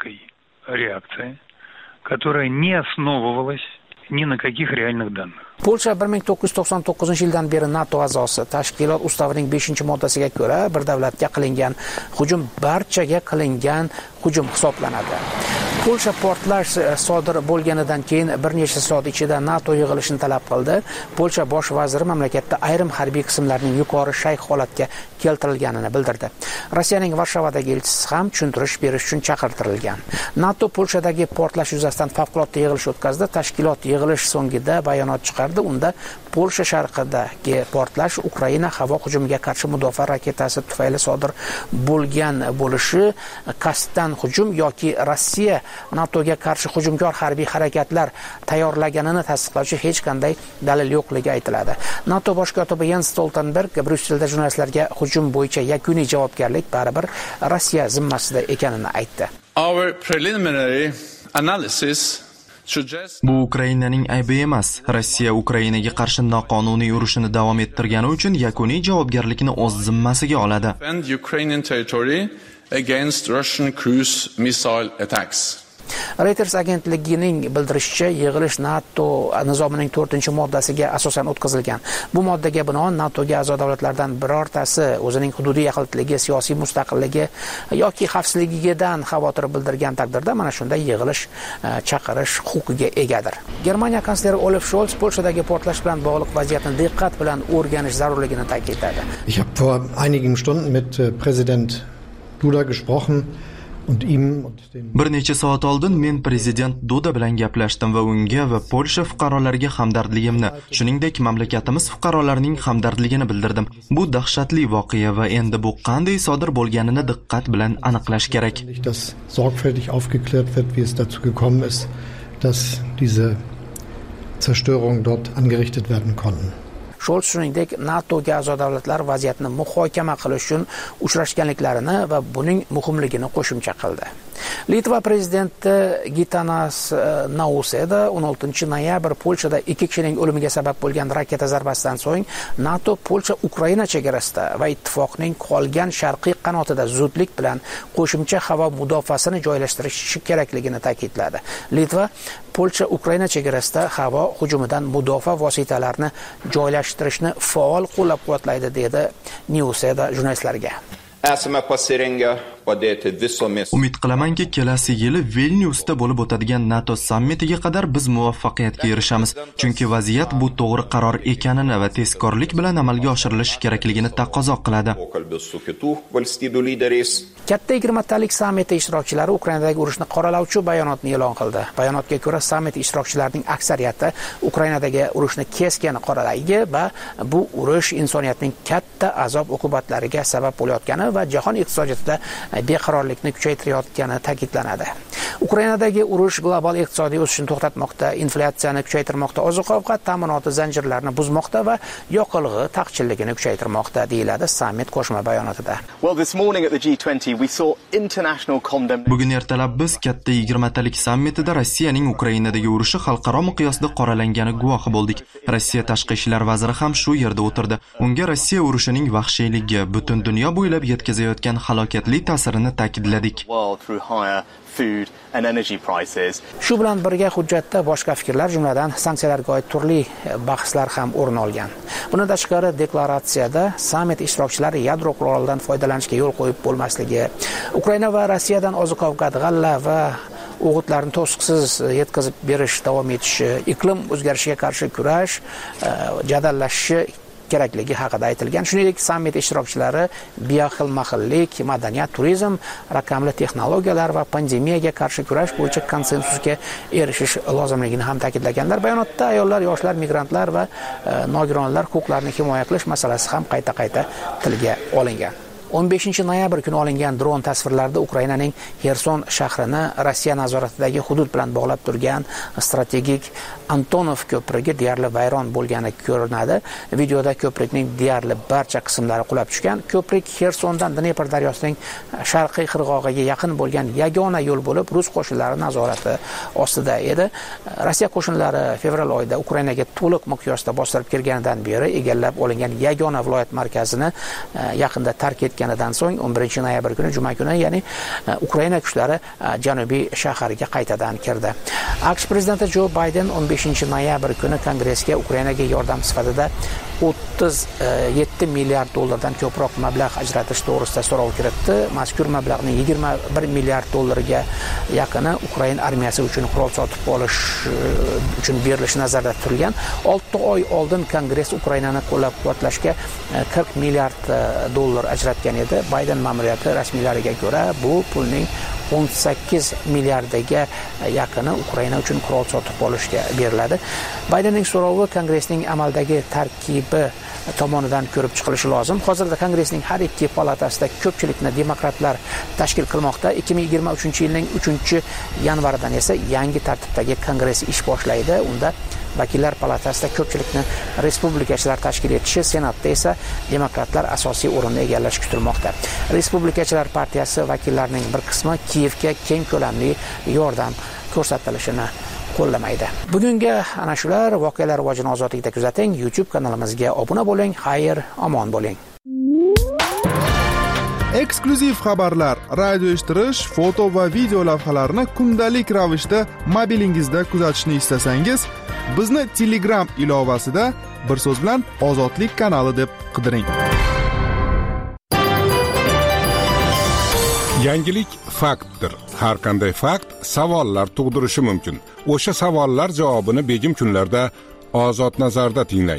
Реакция, которая не основывалась ни на каких реальных данных. Polsha bir ming to'qqiz yuz to'qson to'qqizinchi yildan beri NATO a'zosi. Tashkilot ustavining beshinchi moddasiga ko'ra bir davlatga qilingan hujum barchaga qilingan hujum hisoblanadi. Polsha portlash sodir bo'lganidan keyin bir necha soat ichida NATO yig'ilishini talab qildi. Polsha bosh vaziri mamlakatda ayrim harbiy qismlarning yuqori shay holatga keltirilganini bildirdi. Rossiyaning Varshavadagi elchisi ham tushuntirish berish uchun chaqirtirilgan. NATO Polshadagi portlash yuzasidan favqulodda yig'ilish o'tkazdi. Tashkilot yig'ilish so'ngida bayonot chiqardi. Unda Polsha sharqidagi portlash Ukraina havo hujumiga qarshi mudofaa raketasi tufayli sodir bo'lgan bo'lishi qasddan hujum yoki Rossiya NATOga qarshi hujumkor harbiy harakatlar tayyorlaganini tasdiqlovchi hech qanday dalil yo'qligi aytiladi. NATO bosh kotibi Jens Stoltenberg Bryusselda jurnalistlarga hujum bo'yicha yakuniy javobgarlik baribir Rossiya zimmasida ekanini aytdi. Our preliminary analysis Bu Ukrainaning aybi emas. Rossiya Ukrainaga qarshi noqonuniy urushini davom ettirgani uchun yakuniy javobgarlikni o'z zimmasiga oladi. Ukrainian territory against Russian cruise missile attacks. Reuters agentligining bildirishicha, yig'ilish NATO nizomining to'rtinchi moddasiga asosan o'tkazilgan. Bu moddaga binoan NATOga a'zo davlatlardan birortasi o'zining hududiy yaxlitligi, siyosiy mustaqilligi yoki xavfsizligidan xavotir bildirgan taqdirda mana shunday yig'ilish chaqirish huquqiga egadir. Germaniya kansleri Olaf Scholz Polshadagi portlash bilan bog'liq vaziyatni diqqat bilan o'rganish zarurligini ta'kidladi. Ich habe vor einigen Stunden mit Präsident Duda gesprochen. Bir necha soat oldin men prezident Duda bilan gaplashdim va unga va Polsha fuqarolariga hamdardligimni, shuningdek mamlakatimiz fuqarolarining hamdardligini bildirdim. Bu dahshatli voqea va endi bu qanday sodir bo'lganini diqqat bilan aniqlash kerak. Das sorgfältig aufgeklärt wird, wie es dazu gekommen ist, dass diese Zerstörungen dort angerichtet werden konnten. Scholz shuningdek NATOga a'zo davlatlar vaziyatni muhokama qilish uchun uchrashganliklarini va buning muhimligini qo'shimcha qildi. Litva prezidenti Gitanas Nauseda o'n oltinchi noyabr Polshada ikki kishining o'limiga sabab bo'lgan raketa zarbasidan so'ng NATO Polsha Ukraina chegarasida va ittifoqning qolgan sharqiy qanotida zudlik bilan qo'shimcha havo mudofaasini joylashtirishi kerakligini ta'kidladi. Litva Polsha Ukraina chegarasida havo hujumidan mudofaa vositalarini joylashtirishni faol qo'llab-quvvatlaydi, dedi Nauseda jurnalistlarga. Umid qilamanki, kelasi yili Vilniusda bo'lib o'tadigan NATO sammitiga qadar biz muvaffaqiyatga erishamiz, chunki vaziyat bu to'g'ri qaror ekanini va tezkorlik bilan amalga oshirilishi kerakligini taqozo qiladi. Katta yigirmatalik sammiti ishtirokchilari Ukrainadagi urushni qoralovchi bayonotni e'lon qildi. Bayonotga ko'ra, sammit ishtirokchilarining aksariyati Ukrainadagi urushni keskin qoralaydi va bu urush insoniyatning katta azob-uqubatlariga sabab bo'layotgani va jahon iqtisodiyotida beqarorlikni kuchaytirayotgani ta'kidlanadi. Ukrainadagi urush global iqtisodiy o'sishni to'xtatmoqda, inflyatsiyani kuchaytirmoqda, oziq-ovqat ta'minoti zanjirlarini buzmoqda va yoqilg'i taqchilligini kuchaytirmoqda, deyiladi sammit qo'shma bayonotida. Bugun ertalab biz katta yigirmatalik sammitida Rossiyaning Ukrainadagi urushi xalqaro miqyosda qoralangani guvohi bo'ldik. Rossiya tashqi ishlar vaziri ham shu yerda o'tirdi. Unga Rossiya urushining vahshiyligi, butun dunyo bo'ylab yetkazayotgan halokatli ta'sirini ta'kidladik. Shu bilan birga hujjatda boshqa fikrlar, jumladan sanksiyalarga oid turli bahslar ham o'rin olgan. Bundan tashqari deklaratsiyada sammit ishtirokchilari yadro qurolidan foydalanishga yo'l qo'yib bo'lmasligi, Ukraina va Rossiyadan oziq-ovqat, g'alla va o'g'itlarni to'siqsiz yetkazib berish davom etishi, iqlim o'zgarishiga qarshi kurash jadallashishi kerakligi haqida aytilgan. Shuningdek, sammit ishtirokchilari bioxilma-xillik, madaniyat, turizm, raqamli texnologiyalar va pandemiyaga qarshi kurash bo'yicha konsensusga erishish lozimligini ham ta'kidlaganlar. Bayonotda ayollar, yoshlar, migrantlar va nogironlar huquqlarini himoya qilish masalasi ham qayta-qayta tilga olingan. o'n beshinchi noyabr kuni olingan dron tasvirlarida Ukrainaning Xerson shahrini Rossiya nazoratidagi hudud bilan bog'lab turgan strategik Antonov ko'prigi deyarli vayron bo'lgani ko'rinadi. Videoda ko'prikning deyarli barcha qismlari qulab tushgan. Ko'prik Xersondan Dnepr daryosining sharqiy qirg'og'iga yaqin bo'lgan yagona yo'l bo'lib, rus qo'shinlari nazorati ostida edi. Rossiya qo'shinlari fevral oyida Ukrainaga to'liq miqyosda bostirib kirganidan beri egallab olingan yagona viloyat markazini yaqinda tark etganidan so'ng o'n birinchi noyabr kuni juma kuni, ya'ni Ukraina kuchlari janubiy shaharga qaytadan kirdi. AQSh prezidenti Jo Bayden o'n beshinchi noyabr kuni Kongressga Ukrainaga yordam sifatida o'ttiz yetti milliard dollardan ko'proq mablag' ajratish to'g'risida so'rov kiritdi. Mazkur mablag'ning yigirma bir milliard dollariga yaqini Ukraina armiyasi uchun qurol sotib olish uchun berilishi nazarda tutilgan. olti oy oldin Kongress Ukrainani qo'llab-quvvatlashga qirq milliard dollar ajratgan edi. Bayden ma'muriyati rasmiylariga ko'ra, bu pulning o'n sakkiz milliardiga yaqini Ukraina uchun qurol sotib olishga beriladi. Baydenning so'rovi Kongressning amaldagi tarkibi tomonidan ko'rib chiqilishi lozim. Hozirda Kongressning har ikki palatasida ko'pchilikni demokratlar tashkil qilmoqda. ikki ming yigirma uchinchi yilning uchinchi yanvaridan esa yangi tartibdagi Kongress ish boshlaydi. Unda vakillar palatasida ko'pchilikni respublikachilar tashkil etishi, senatda esa demokratlar asosiy o'rinni egallashi kutilmoqda. Respublikachilar partiyasi vakillarining bir qismi Kiyevga keng ko'lamli yordam ko'rsatilishini qo'llamaydi. Bugungi ana shular. Voqealar rivojini ozodlikda kuzating. YouTube kanalimizga obuna bo'ling. Xayr, omon bo'ling. Eksklyuziv xabarlar, radio eshittirish, foto va video lavhalarni kundalik ravishda mobilingizda kuzatishni istasangiz, bizni Telegram ilovasida bir so'z bilan Ozodlik kanali deb qidiring. Yangilik faktdir. Har qanday fakt savollar tug'dirishi mumkin. O'sha savollar javobini begim kunlarda Ozod nazarda tinglang.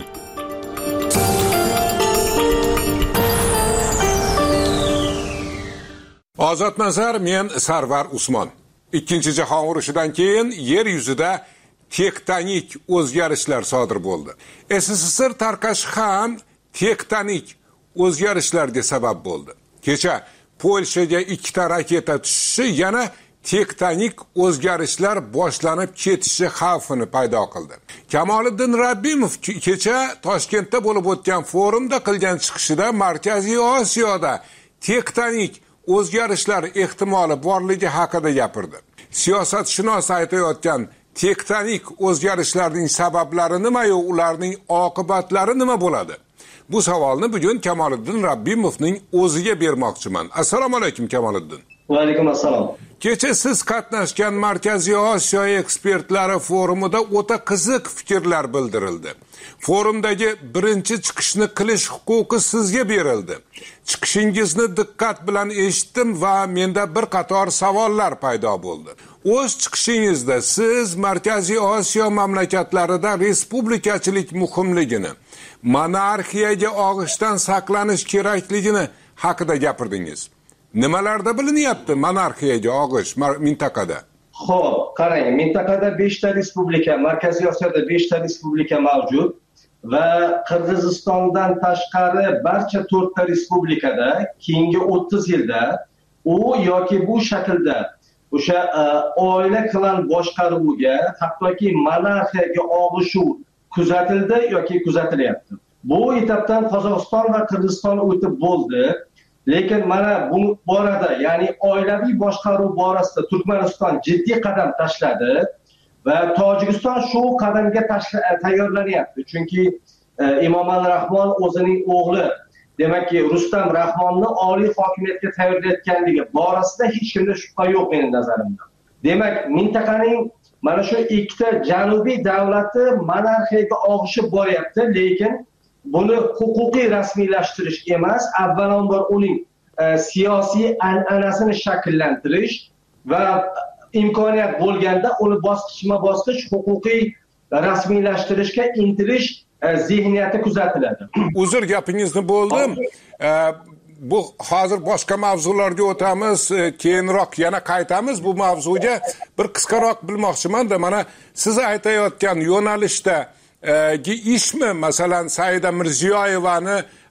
Ozod nazar, men Sarvar Usmon. Ikkinchi jahon urushidan keyin yer yuzida tektonik o'zgarishlar sodir bo'ldi. S S S R tarqashi ham tektonik o'zgarishlarga sabab bo'ldi. Kecha Polshaga ikkita raketa tushishi yana tektonik o'zgarishlar boshlanib ketishi xavfini paydo qildi. Kamoliddin Rabbimov kecha Toshkentda bo'lib o'tgan forumda qilgan chiqishida Markaziy Osiyoda tektonik o'zgarishlar ehtimoli borligi haqida gapirdi. Siyosatshunos aytayotgan tektonik o'zgarishlarning sabablari nima yo ularning oqibatlari nima bo'ladi? Bu savolni bugun Kamoliddin Rabbimovning o'ziga bermoqchiman. Assalomu alaykum Kamoliddin. Va alaykum assalom. Kecha siz qatnashgan Markaziy Osiyo ekspertlari forumida o'ta qiziq fikrlar bildirildi. Forumdagi birinchi chiqishni qilish huquqi sizga berildi. Chiqishingizni diqqat bilan eshitdim va menda bir qator savollar paydo bo'ldi. O'z chiqishingizda siz Markaziy Osiyo mamlakatlarida respublikachilik muhimligini, monarxiyaga og'ishdan saqlanish kerakligini haqida gapirdingiz. Nimalarda bilinyapti monarxiyaga og'ish mintaqada? Xo'p, qarang, mintaqada beshta respublika, Markaziy Osiyoda beshta respublika mavjud va Qirg'izistondan tashqari barcha to'rtta respublikada keyingi o'ttiz yilda u yoki bu shaklda o'sha oila klan boshqaruviga, hattoki monarxiyaga og'ishuv kuzatildi yoki kuzatilyapti. Bu etapdan Qozog'iston va Qirg'iziston o'tib bo'ldi. Lekin mana bu borada, ya'ni oilaviy boshqaruv borasida Turkmaniston jiddiy qadam tashladi va Tojikiston shu qadamga tayyorlanyapti. Chunki Emomali Rahmon o'zining o'g'li, demakki Rustam Rahmonni oliy hokimiyatga tayyorlayotganligi borasida hech kimda shubha yo'q mening nazarimda. Demak, mintaqaning mana shu ikkita janubiy davlati monarxiyaga og'ishib boryapti, lekin buni huquqiy rasmiylashtirish emas, avvalambor uning e, siyosiy an'anasini shakllantirish va imkoniyat bo'lganda uni bosqichma-bosqich huquqiy rasmiylashtirishga intilish e, zihniyati kuzatiladi. Uzr, gapingizni bo'ldim. E, bu hozir boshqa mavzularga o'tamiz, e, keyinroq yana qaytamiz bu mavzuga. Bir qisqaroq bilmoqchiman-da, mana siz aytayotgan yo'nalishda ishmi, masalan Saida Mirziyoyevani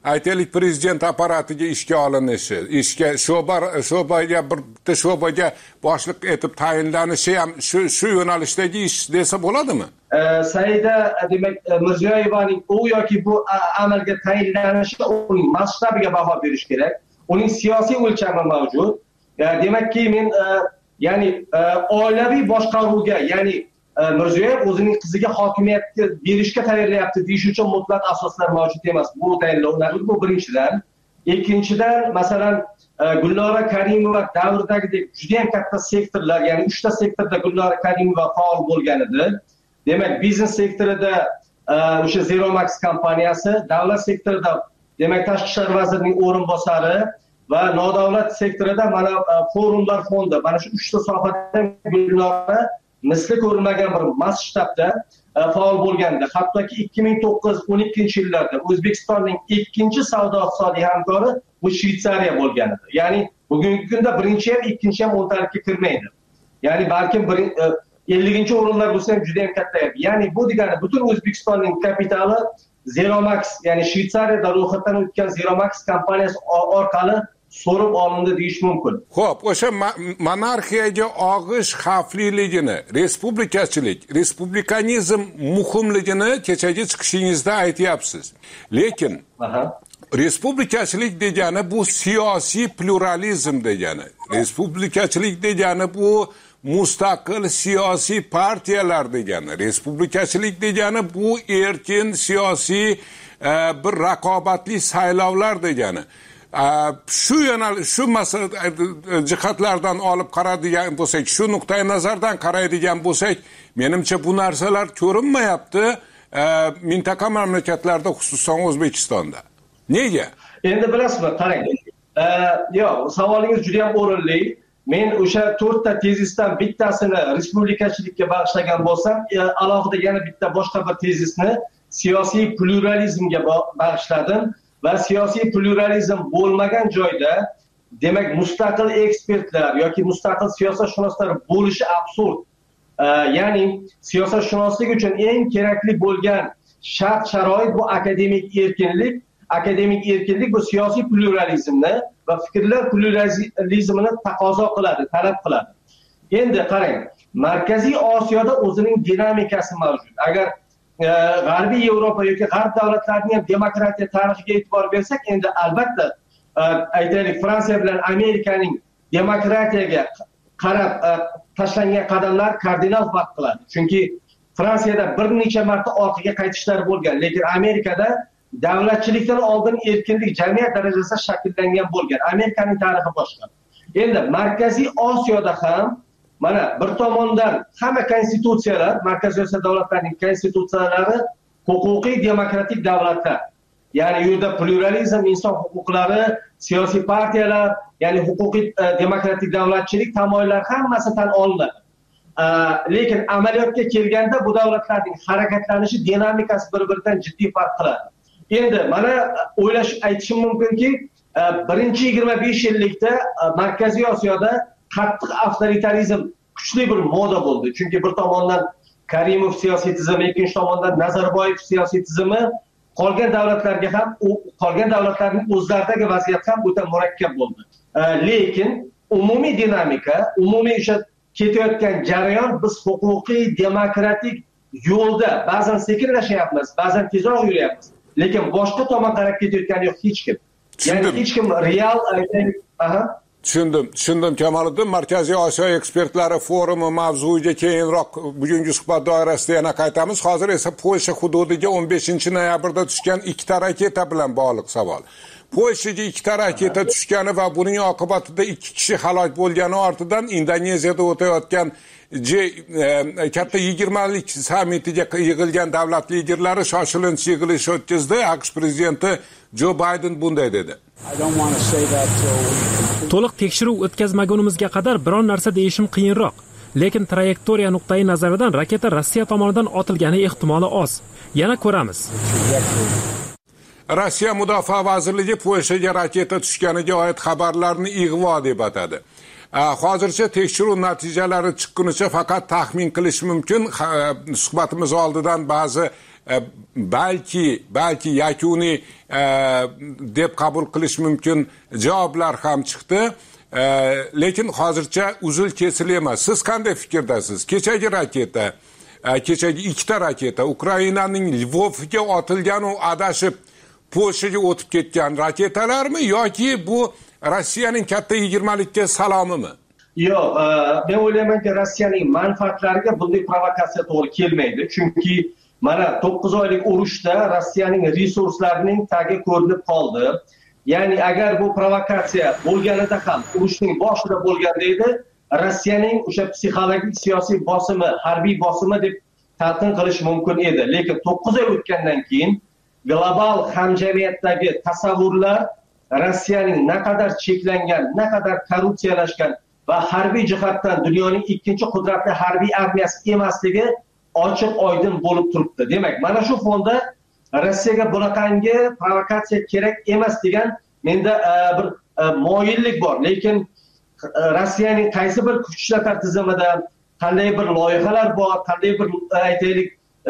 aytaylik prezident apparatiga ishga olinishi, ishga sho'ba sho'baga bitta sho'baga boshliq etib tayinlanishi ham shu shu yo'nalishdagi ish desa bo'ladimi? Saida demak Mirziyoyevaning u yoki bu amalga tayinlanishi uning masshtabiga baho berish kerak. Uning siyosiy o'lchami mavjud. Demakki men ya'ni oilaviy boshqaruvga, ya'ni Mirziyoyev o'zining qiziga hokimiyatni berishga tayyorlayapti deyish uchun mutlaq asoslar mavjud emas. Bu tayinlovlar bu birinchidan. Ikkinchidan, masalan, Gulnora Karimova davridagidek juda ham katta sektorlar, ya'ni uchta sektorda Gulnora Karimova faol bo'lgan edi. Demak, biznes sektorida o'sha Zeromax kompaniyasi, davlat sektorida demak Tashqi ishlar vazirining o'rinbosari va nodavlat sektorida mana forumlar fondi, mana shu uchta sohada Gulnora misli ko'rilmagan bir masshtabda faol bo'lgandi. Hattoki ikki ming to'qqiz o'n ikkinchi yillarda O'zbekistonning ikkinchi savdo-iqtisodiy hamkori bu Shveysariya bo'lgan edi. Ya'ni bugungi kunda birinchi ham, ikkinchi ham o'ntalikka kirmaydi. Ya'ni balkim ellinchi o'rinlar bo'lsa ham juda ham katta. Ya'ni bu degani butun O'zbekistonning kapitali Zeromax, ya'ni Shveysariyada ro'yxatdan o'tgan Zeromax kompaniyasi orqali so'rib olindi deyish mumkin. Xo'p, o'sha monarxiyaga og'ish xavfliligini, respublikachilik, respublikanizm muhimligini kechagi chiqishingizda aytyapsiz. Lekin respublikachilik degani bu siyosiy pluralizm degani. Respublikachilik degani bu mustaqil siyosiy partiyalar degani. Respublikachilik degani bu erkin siyosiy bir raqobatli saylovlar degani. Shu yo'nal shu masala jihatlardan olib qaraydigan bo'lsak, shu nuqtai nazardan qaraydigan bo'lsak, menimcha bu narsalar ko'rinmayapti mintaqa mamlakatlarda, xususan O'zbekistonda. Nega? Endi bilasizmi, qarang. Yo'q, savolingiz juda ham o'rinli. Men o'sha to'rtta tezisdan bittasini respublikachilikka bag'ishlagan bo'lsam, alohida yana bitta boshqa bir tezisni siyosiy pluralizmga bag'ishladim. Va siyosiy pluralizm bo'lmagan joyda demak mustaqil ekspertlar yoki mustaqil siyosatshunoslar bo'lishi absurd. Ya'ni siyosatshunoslik uchun eng kerakli bo'lgan shart sharoit bu akademik erkinlik. Akademik erkinlik bu siyosiy pluralizmni va fikrlar pluralizmini taqozo qiladi, talab qiladi. Endi qarang, Markaziy Osiyoda o'zining dinamikasi mavjud. Agar G'arbiy Yevropa yoki G'arb davlatlarining ham demokratiya tarixiga e'tibor bersak, endi albatta aytaylik Fransiya bilan Amerikaning demokratiyaga qarab tashlangan qadamlar kardinal farq qiladi. Chunki Fransiyada bir necha marta orqaga qaytishlar bo'lgan, lekin Amerikada davlatchilikdan oldin erkinlik jamiyat darajasida shakllangan bo'lgan. Amerikaning tarixi boshqa. Endi Markaziy Osiyoda ham mana bir tomondan hamma konstitutsiyalar, Markaziy Osiyo davlatlarining konstitutsiyalari huquqiy demokratik davlatlar. Ya'ni u yerda pluralizm, inson huquqlari, siyosiy partiyalar, ya'ni huquqiy demokratik davlatchilik tamoyillari hammasi tan olinadi. Lekin amaliyotga kelganda bu davlatlarning harakatlanishi dinamikasi bir-biridan jiddiy farq qiladi. Endi mana o'ylash aytishim mumkinki, birinchi yigirma besh yillikda Markaziy Osiyoda qattiq avtoritarizm kuchli bir moda bo'ldi. Chunki bir tomondan Karimov siyosiy tizimi, ikkinchi tomondan Nazarboyev siyosiy tizimi, qolgan davlatlarga ham, qolgan davlatlarning o'zlaridagi vaziyat ham o'ta murakkab bo'ldi. Lekin umumiy dinamika, umumiy o'sha ketayotgan jarayon biz huquqiy demokratik yo'lda ba'zan sekinlashyapmiz, ba'zan tezroq yuryapmiz. Lekin boshqa tomon qarab ketayotgani yo'q hech kim. Ya'ni hech kim real aha Tushundim, tushundim Kamoliddin. Markaziy Osiyo ekspertlari forumi mavzuiga keyinroq bugungi suhbat doirasida yana qaytamiz. Hozir esa Polsha hududiga o'n beshinchi noyabrda tushgan ikkita raketa bilan bog'liq savol. Polshaga ikkita raketa tushgani va buning oqibatida ikki kishi halok bo'lgani ortidan Indoneziyada o'tayotgan katta yigirmalik sammitiga yig'ilgan davlat liderlari shoshilinch yig'ilish o'tkazdi. AQSh prezidenti Jo Bayden bunday dedi. To'liq tekshiruv o'tkazmagunimizga qadar biron narsa deyishim qiyinroq. Lekin trayektoriya nuqtai nazaridan raketa Rossiya tomonidan otilgani ehtimoli oz. Yana ko'ramiz. Rossiya Mudofaa vazirligi Polshaga raketa tushganiga oid xabarlarni ig'vo deb atadi. Hozircha tekshiruv natijalari chiqqunicha faqat taxmin qilish mumkin. Suhbatimiz oldidan ba'zi balki balki yakuniy deb qabul qilish mumkin javoblar ham chiqdi. Lekin hozircha uzil kesil emas. Siz qanday fikrdasiz? Kechagi raketa, kechagi ikkita raketa Ukrainaning Lvovga otilgan u adashib Polshaga o'tib ketgan raketalarmi yoki bu Rossiyaning katta yigirmalikka salomimi? Yo'q, men o'ylaymanki Rossiyaning manfaatlariga bunday provokatsiya to'g'ri kelmaydi. Chunki mana to'qqiz oylik urushda Rossiyaning resurslarining tagi ko'rinib qoldi. Ya'ni agar bu provokatsiya bo'lganida ham urushning boshida bo'lganda edi, Rossiyaning o'sha psixologik siyosiy bosimi, harbiy bosimi deb talqin qilish mumkin edi. Lekin to'qqiz oy o'tgandan keyin global hamjamiyatdagi tasavvurlar Rossiyaning naqadar cheklangan, naqadar korrupsiyalashgan va harbiy jihatdan dunyoning ikkinchi qudratli harbiy armiyasi emasligi ochiq oydin bo'lib turibdi. Demak, mana shu fonda Rossiyaga bunaqangi provokatsiya kerak emas degan menda bir moyillik bor. Lekin Rossiyaning qaysi bir kuch ishlatma tizimida qanday bir loyihalar bor, qanday bir aytaylik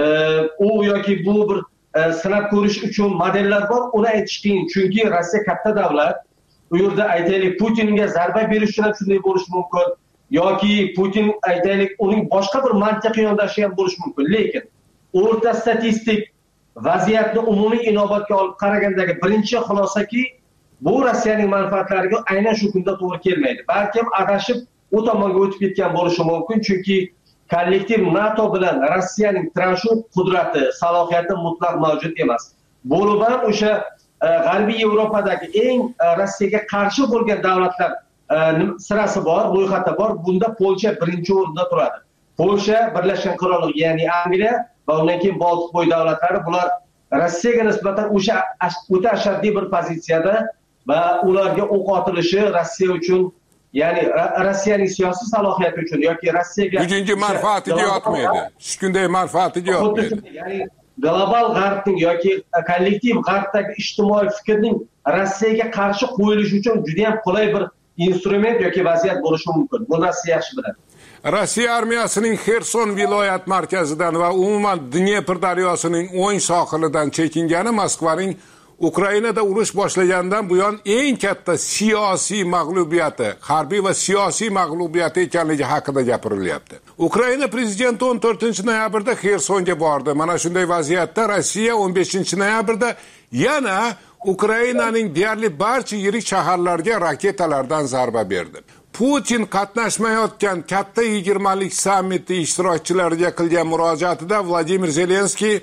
u yoki bu bir sinab ko'rish uchun modellar bor, uni aytish qiyin. Chunki Rossiya katta davlat. Bu yerda aytaylik Putinga zarba berish uchun ham shunday bo'lishi mumkin yoki Putin aytaylik uning boshqa bir mantiqiy yondashishi ham bo'lishi mumkin. Lekin o'rta statistik vaziyatni umumiy inobatga olib qaragandagi birinchi xulosaki bu Rossiyaning manfaatlariga aynan shu kunda to'g'ri kelmaydi. Balkim adashib u tomonga o'tib ketgan bo'lishi mumkin, chunki kollektiv NATO bilan Rossiyaning transhuv qudrati, salohiyati mutlaq mavjud emas. Bo'lib ham o'sha G'arbiy Yevropadagi eng Rossiyaga qarshi bo'lgan davlatlar sirasi bor, ro'yxati bor. Bunda Polsha birinchi o'rinda turadi. Polsha, Birlashgan Qirollik, ya'ni Angliya va undan keyin Boltiqbo'yi davlatlari bular Rossiyaga nisbatan o'sha o'ta ashaddiy bir pozitsiyada va ularga o'q otilishi Rossiya uchun, ya'ni Rossiyaning siyosiy salohiyati uchun yoki Rossiyaga bugungi manfaatiga yotmaydi. Hech qanday manfaatiga yotmaydi. Ya'ni global g'arbning yoki kollektiv g'arbdagi ijtimoiy fikrning Rossiyaga qarshi qo'yilishi uchun juda ham qulay bir instrument yoki vaziyat bo'lishi mumkin. Buni Rossiya yaxshi biladi. Rossiya armiyasining Xerson viloyat markazidan va umuman Dnepr daryosining o'ng sohilidan chekingani Moskvaning Ukrainada urush boshlagandan buyon eng katta siyosiy mag'lubiyati, harbiy va siyosiy mag'lubiyati ekanligi haqida gapirilyapti. Ukraina prezidenti o'n to'rtinchi noyabrda Xersonga bordi. Mana shunday vaziyatda Rossiya o'n beshinchi noyabrda yana Ukrainaning deyarli barcha yirik shaharlarga raketalardan zarba berdi. Putin qatnashmayotgan katta yigirmalik sammiti ishtirokchilariga qilgan murojaatida Vladimir Zelenskiy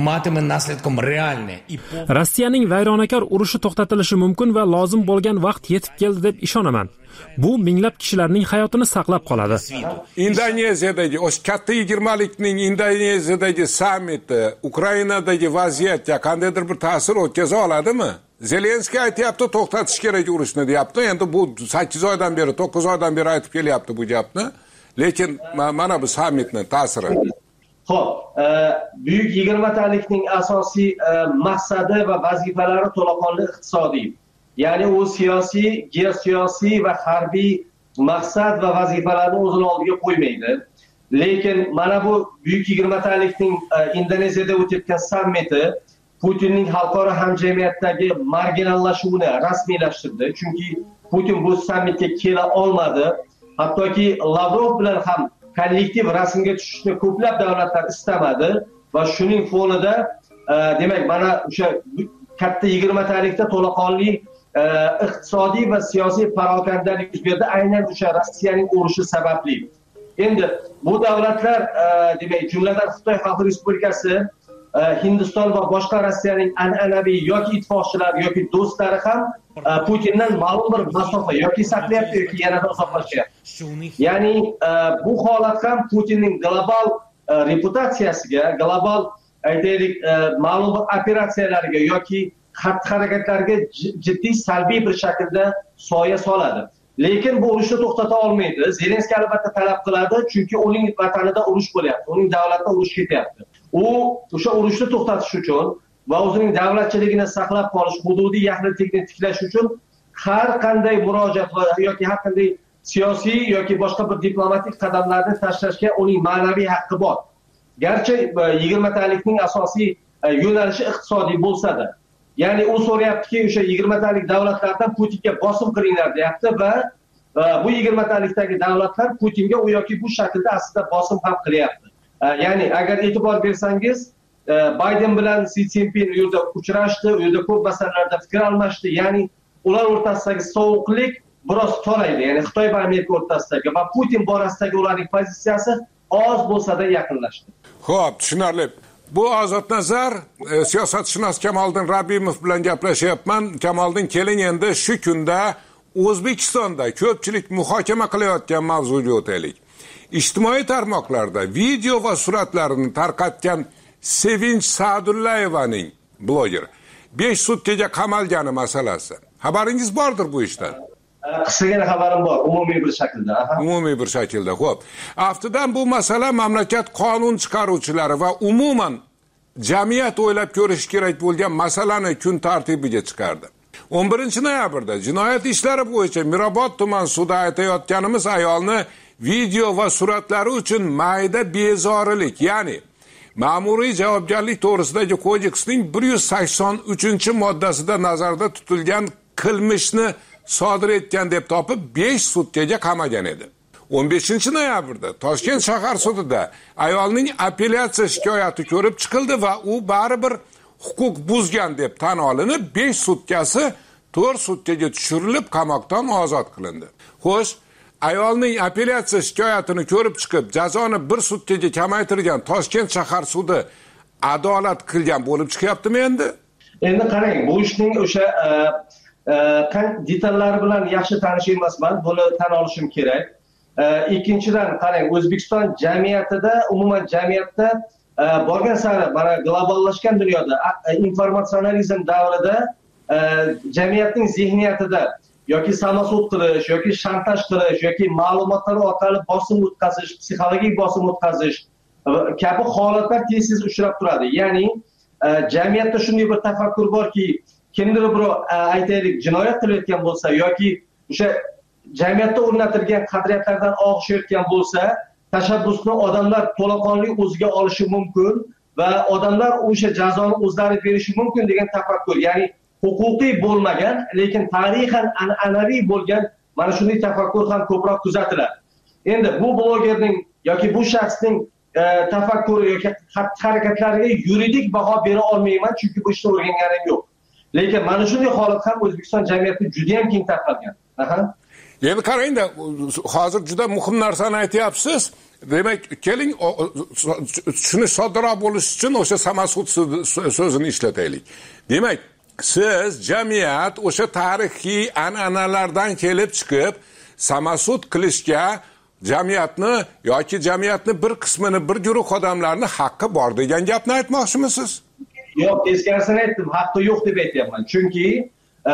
Rossiyaning vayronakor urushi to'xtatilishi mumkin va lozim bo'lgan vaqt yetib keldi deb ishonaman. Bu minglab kishilarning hayotini saqlab qoladi. Indoneziyadagi o'sha katta yigirmalikning Indoneziyadagi sammiti Ukrainadagi vaziyatga qandaydir bir ta'sir o'tkaza oladimi? Zelenskiy aytayapti, to'xtatish kerak urushni deyapti. Endi bu sakkiz oydan beri, to'qqiz oydan beri aytib kelyapti bu gapni. Lekin mana bu sammitning ta'siri. Xo'p, buyuk yigirmatalikning asosiy maqsadi va vazifalari to'laqonli iqtisodiy. Ya'ni u siyosiy, geosiyosiy va harbiy maqsad va vazifalarni o'zini oldiga qo'ymaydi. Lekin mana bu buyuk yigirmatalikning Indoneziyada o'tayotgan sammiti Putinning xalqaro hamjamiyatdagi marginallashuvini rasmiylashtirdi. Chunki Putin bu sammitga kela olmadi. Hattoki Lavrov bilan ham kollektiv rasmga tushishni ko'plab davlatlar istamadi va shuning fonida demak mana o'sha katta yigirmatalikda to'laqonli iqtisodiy va siyosiy parokandalik yuz berdi, aynan o'sha Rossiyaning urushi sababli. Endi bu davlatlar demak jumladan Xitoy Xalq Respublikasi, Hindiston va boshqa Rossiyaning an'anaviy yoki ittifoqchilari yoki do'stlari ham Putindan ma'lum bir masofa yoki saqlayapti yoki yanada uzoqlashyapti. Ya'ni bu holat ham Putinning global reputatsiyasiga, global aytaylik ma'lum bir operatsiyalarga yoki xatti-harakatlarga jiddiy salbiy bir shaklda soya soladi. Lekin bu urushni to'xtata olmaydi. Zelenskiy albatta talab qiladi, chunki uning vatanida urush bo'lyapti, uning davlatida urush ketyapti. U o'sha urushni to'xtatish uchun va o'zining davlatchiligini saqlab qolish, hududiy yaxlitlikni tiklash uchun har qanday murojaat yoki har qanday siyosiy yoki boshqa bir diplomatik qadamlarni tashlashga uning ma'naviy haqqi bor. garchi yigirmatalikning asosiy yo'nalishi iqtisodiy bo'lsa-da, ya'ni u so'rayaptiki, o'sha yigirmatalik davlatlardan Putinga bosim qilinglar deyapti va bu yigirmatalikdagi davlatlar Putinga u yoki bu shaklda aslida bosim ham qilyapti. Ya'ni agar e'tibor bersangiz, Bayden bilan Si Szinpin u yerda uchrashdi, u yerda ko'p masalalarda fikr almashdi. Ya'ni ular o'rtasidagi sovuqlik biroz toraydi. Ya'ni Xitoy va Amerika o'rtasidagi va Putin borasidagi ularning pozitsiyasi oz bo'lsa-da yaqinlashdi. Xo'p, tushunarli. Bu Ozodnazar e, siyosatshunos Kamoliddin Rabbimov bilan gaplashyapman. Kamoliddin, keling endi shu kunda O'zbekistonda ko'pchilik muhokama qilayotgan mavzuga o'taylik. Ijtimoiy tarmoqlarda video va suratlarini tarqatgan Sevinch Sa'dullayevaning bloger besh sutkaga qamalgani masalasi. Xabaringiz bordir bu ishdan? Qisqagina xabarim bor, umumiy bir shaklda. Umumiy bir shaklda. Xo'p. Aftidan bu masala mamlakat qonun chiqaruvchilari va umuman jamiyat o'ylab ko'rish kerak bo'lgan masalani kun tartibiga chiqardi. o'n birinchi noyabrda jinoyat ishlari bo'yicha Mirobod tuman sudi aytayotganimiz ayolni video va suratlari uchun mayda bezorilik, ya'ni ma'muriy javobgarlik to'g'risidagi kodeksning bir yuz sakson uchinchi moddasida nazarda tutilgan qilmishni sodir etgan deb topib besh sutkaga qamagan edi. o'n beshinchi noyabrda Toshkent shahar sudida ayolning apellyatsiya shikoyati ko'rib chiqildi va u baribir huquq buzgan deb tan olinib besh sutkasi to'rt sutkaga tushirilib qamoqdan ozod qilindi. Xo'sh, ayolning apellyatsiya shikoyatini ko'rib chiqib jazoni bir sutkaga kamaytirgan Toshkent shahar sudi adolat qilgan bo'lib chiqyaptimi endi? Endi qarang, bu ishning o'sha detallari bilan yaxshi tanish emasman, buni tan olishim kerak. Ikkinchidan qarang, O'zbekiston jamiyatida, umuman jamiyatda borgan sari mana globallashgan dunyoda informatsionalizm davrida jamiyatning zehniyatida yoki samosud qilish yoki shantaj qilish yoki ma'lumotlar orqali bosim o'tkazish, psixologik bosim o'tkazish kabi holatlar tez-tez uchrab turadi. Ya'ni jamiyatda shunday bir tafakkur borki, kimdir birov aytaylik jinoyat qilayotgan bo'lsa yoki o'sha jamiyatda o'rnatilgan qadriyatlardan og'ishayotgan bo'lsa, tashabbusni odamlar to'laqonli o'ziga olishi mumkin va odamlar o'sha jazoni o'zlari berishi mumkin degan tafakkur. Ya'ni huquqiy bo'lmagan, lekin tarixan an'anaviy bo'lgan mana shunday tafakkur ham ko'proq kuzatiladi. Endi bu blogerning yoki bu shaxsning e, tafakkuri yoki harakatlariga yuridik baho bera olmayman, chunki bu ishni o'rganganim yo'q. Lekin mana shunday holat ham O'zbekiston jamiyatida juda ham keng tarqalgan. Aha. Endi qarangda, hozir juda muhim narsani aytyapsiz. Demak, keling shuni soddoroq bo'lish uchun o'sha samosud so'zini ishlataylik. Demak, siz jamiyat o'sha tarixiy an'analardan kelib chiqib samosud qilishga jamiyatni yoki jamiyatni bir qismini, bir guruh odamlarni haqqi bor degan gapni aytmoqchimisiz? Yo'q, teskarisini aytdim, haqqi yo'q deb aytyapman. Chunki e,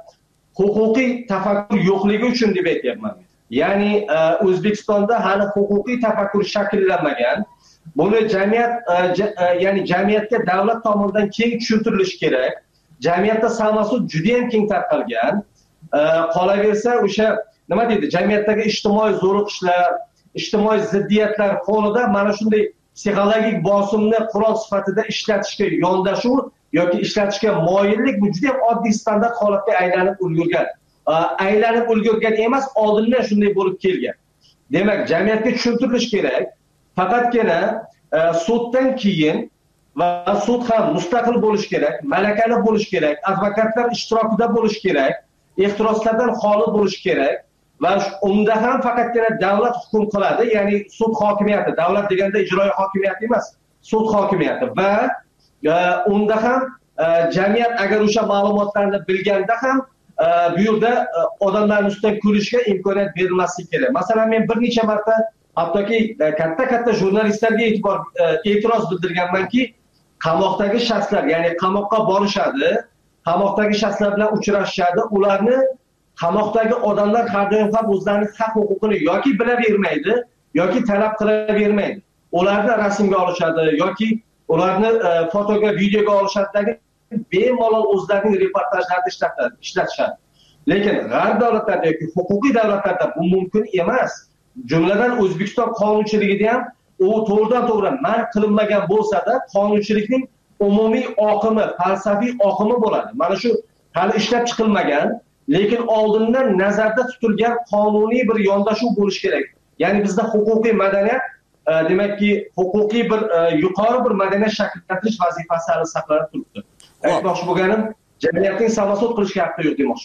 huquqiy tafakkur yo'qligi uchun deb aytyapman. Ya'ni e, O'zbekistonda hali huquqiy tafakkur shakllanmagan. Buni jamiyat e, ja, e, ya'ni jamiyatga davlat tomonidan keng tushuntirilishi kerak. Jamiyatda samosud juda ham keng tarqalgan. E, qolaversa o'sha nima deydi, jamiyatdagi ijtimoiy zo'riqishlar, ijtimoiy ziddiyatlar fonida mana shunday psixologik bosimni qurol sifatida ishlatishga yondashuv yoki ishlatishga moyillik bu juda ham oddiy standart holatga aylanib ulgurgan. Aylanib ulgurgan emas, oldindan shunday bo'lib kelgan. Demak, jamiyatga tushuntirilish kerak. Faqatgina e, suddan keyin va sud ham mustaqil bo'lish kerak, malakali bo'lish kerak, advokatlar ishtirokida bo'lish kerak, ehtiroslardan xoli bo'lish kerak va unda ham faqatgina davlat hukm qiladi, ya'ni sud hokimiyati, davlat deganda ijroiy hokimiyat emas, sud hokimiyati va e, unda ham e, jamiyat agar o'sha ma'lumotlarni bilganda ham e, bu yerda e, odamlarning ustidan kulishga imkoniyat berilmasligi kerak. Masalan, men bir necha marta hattoki katta-katta jurnalistlarga e'tibor e, e'tiroz bildirganmanki, qamoqdagi shaxslar, ya'ni qamoqqa borishadi, qamoqdagi shaxslar bilan uchrashishadi, ularni qamoqdagi odamlar har doim ham o'zlarining haq huquqini yoki bilavermaydi, yoki talab qilavermaydi. Ularni rasmga olishadi yoki ularni e, fotoga, videoga olishadidagi bemalol o'zlarining reportajlarida ishlatadi, ishlatishadi. Lekin g'arb davlatlarida yoki huquqiy davlatlarda bu mumkin emas. Jumladan O'zbekiston qonunchiligida ham u to'g'ridan to'g'ri man qilinmagan bo'lsa-da qonunchilikning umumiy oqimi, falsafiy oqimi bo'ladi. Mana shu hali ishlab chiqilmagan, lekin oldindan nazarda tutilgan qonuniy bir yondashuv bo'lishi kerak. Ya'ni bizda huquqiy madaniyat, demakki, huquqiy bir yuqori bir madaniyat shakllantirish vazifasi hali saqlanib turibdi. Aytmoqchi bo'lganim, jamiyatning samosud qilishga haqqi yo'q demoqchi.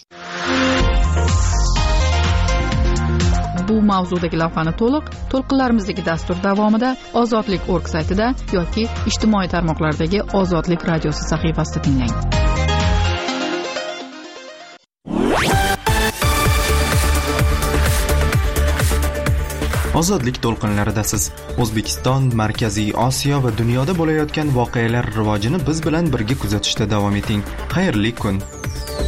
Bu mavzudagi lavhani to'liq to'lqinlarimizdagi dastur davomida Ozodlik nokta org saytida yoki ijtimoiy tarmoqlardagi Ozodlik radiosi sahifasida tinglang. Ozodlik to'lqinlaridasiz. O'zbekiston, Markaziy Osiyo va dunyoda bo'layotgan voqealar rivojini biz bilan birga kuzatishda davom eting. Xayrli kun.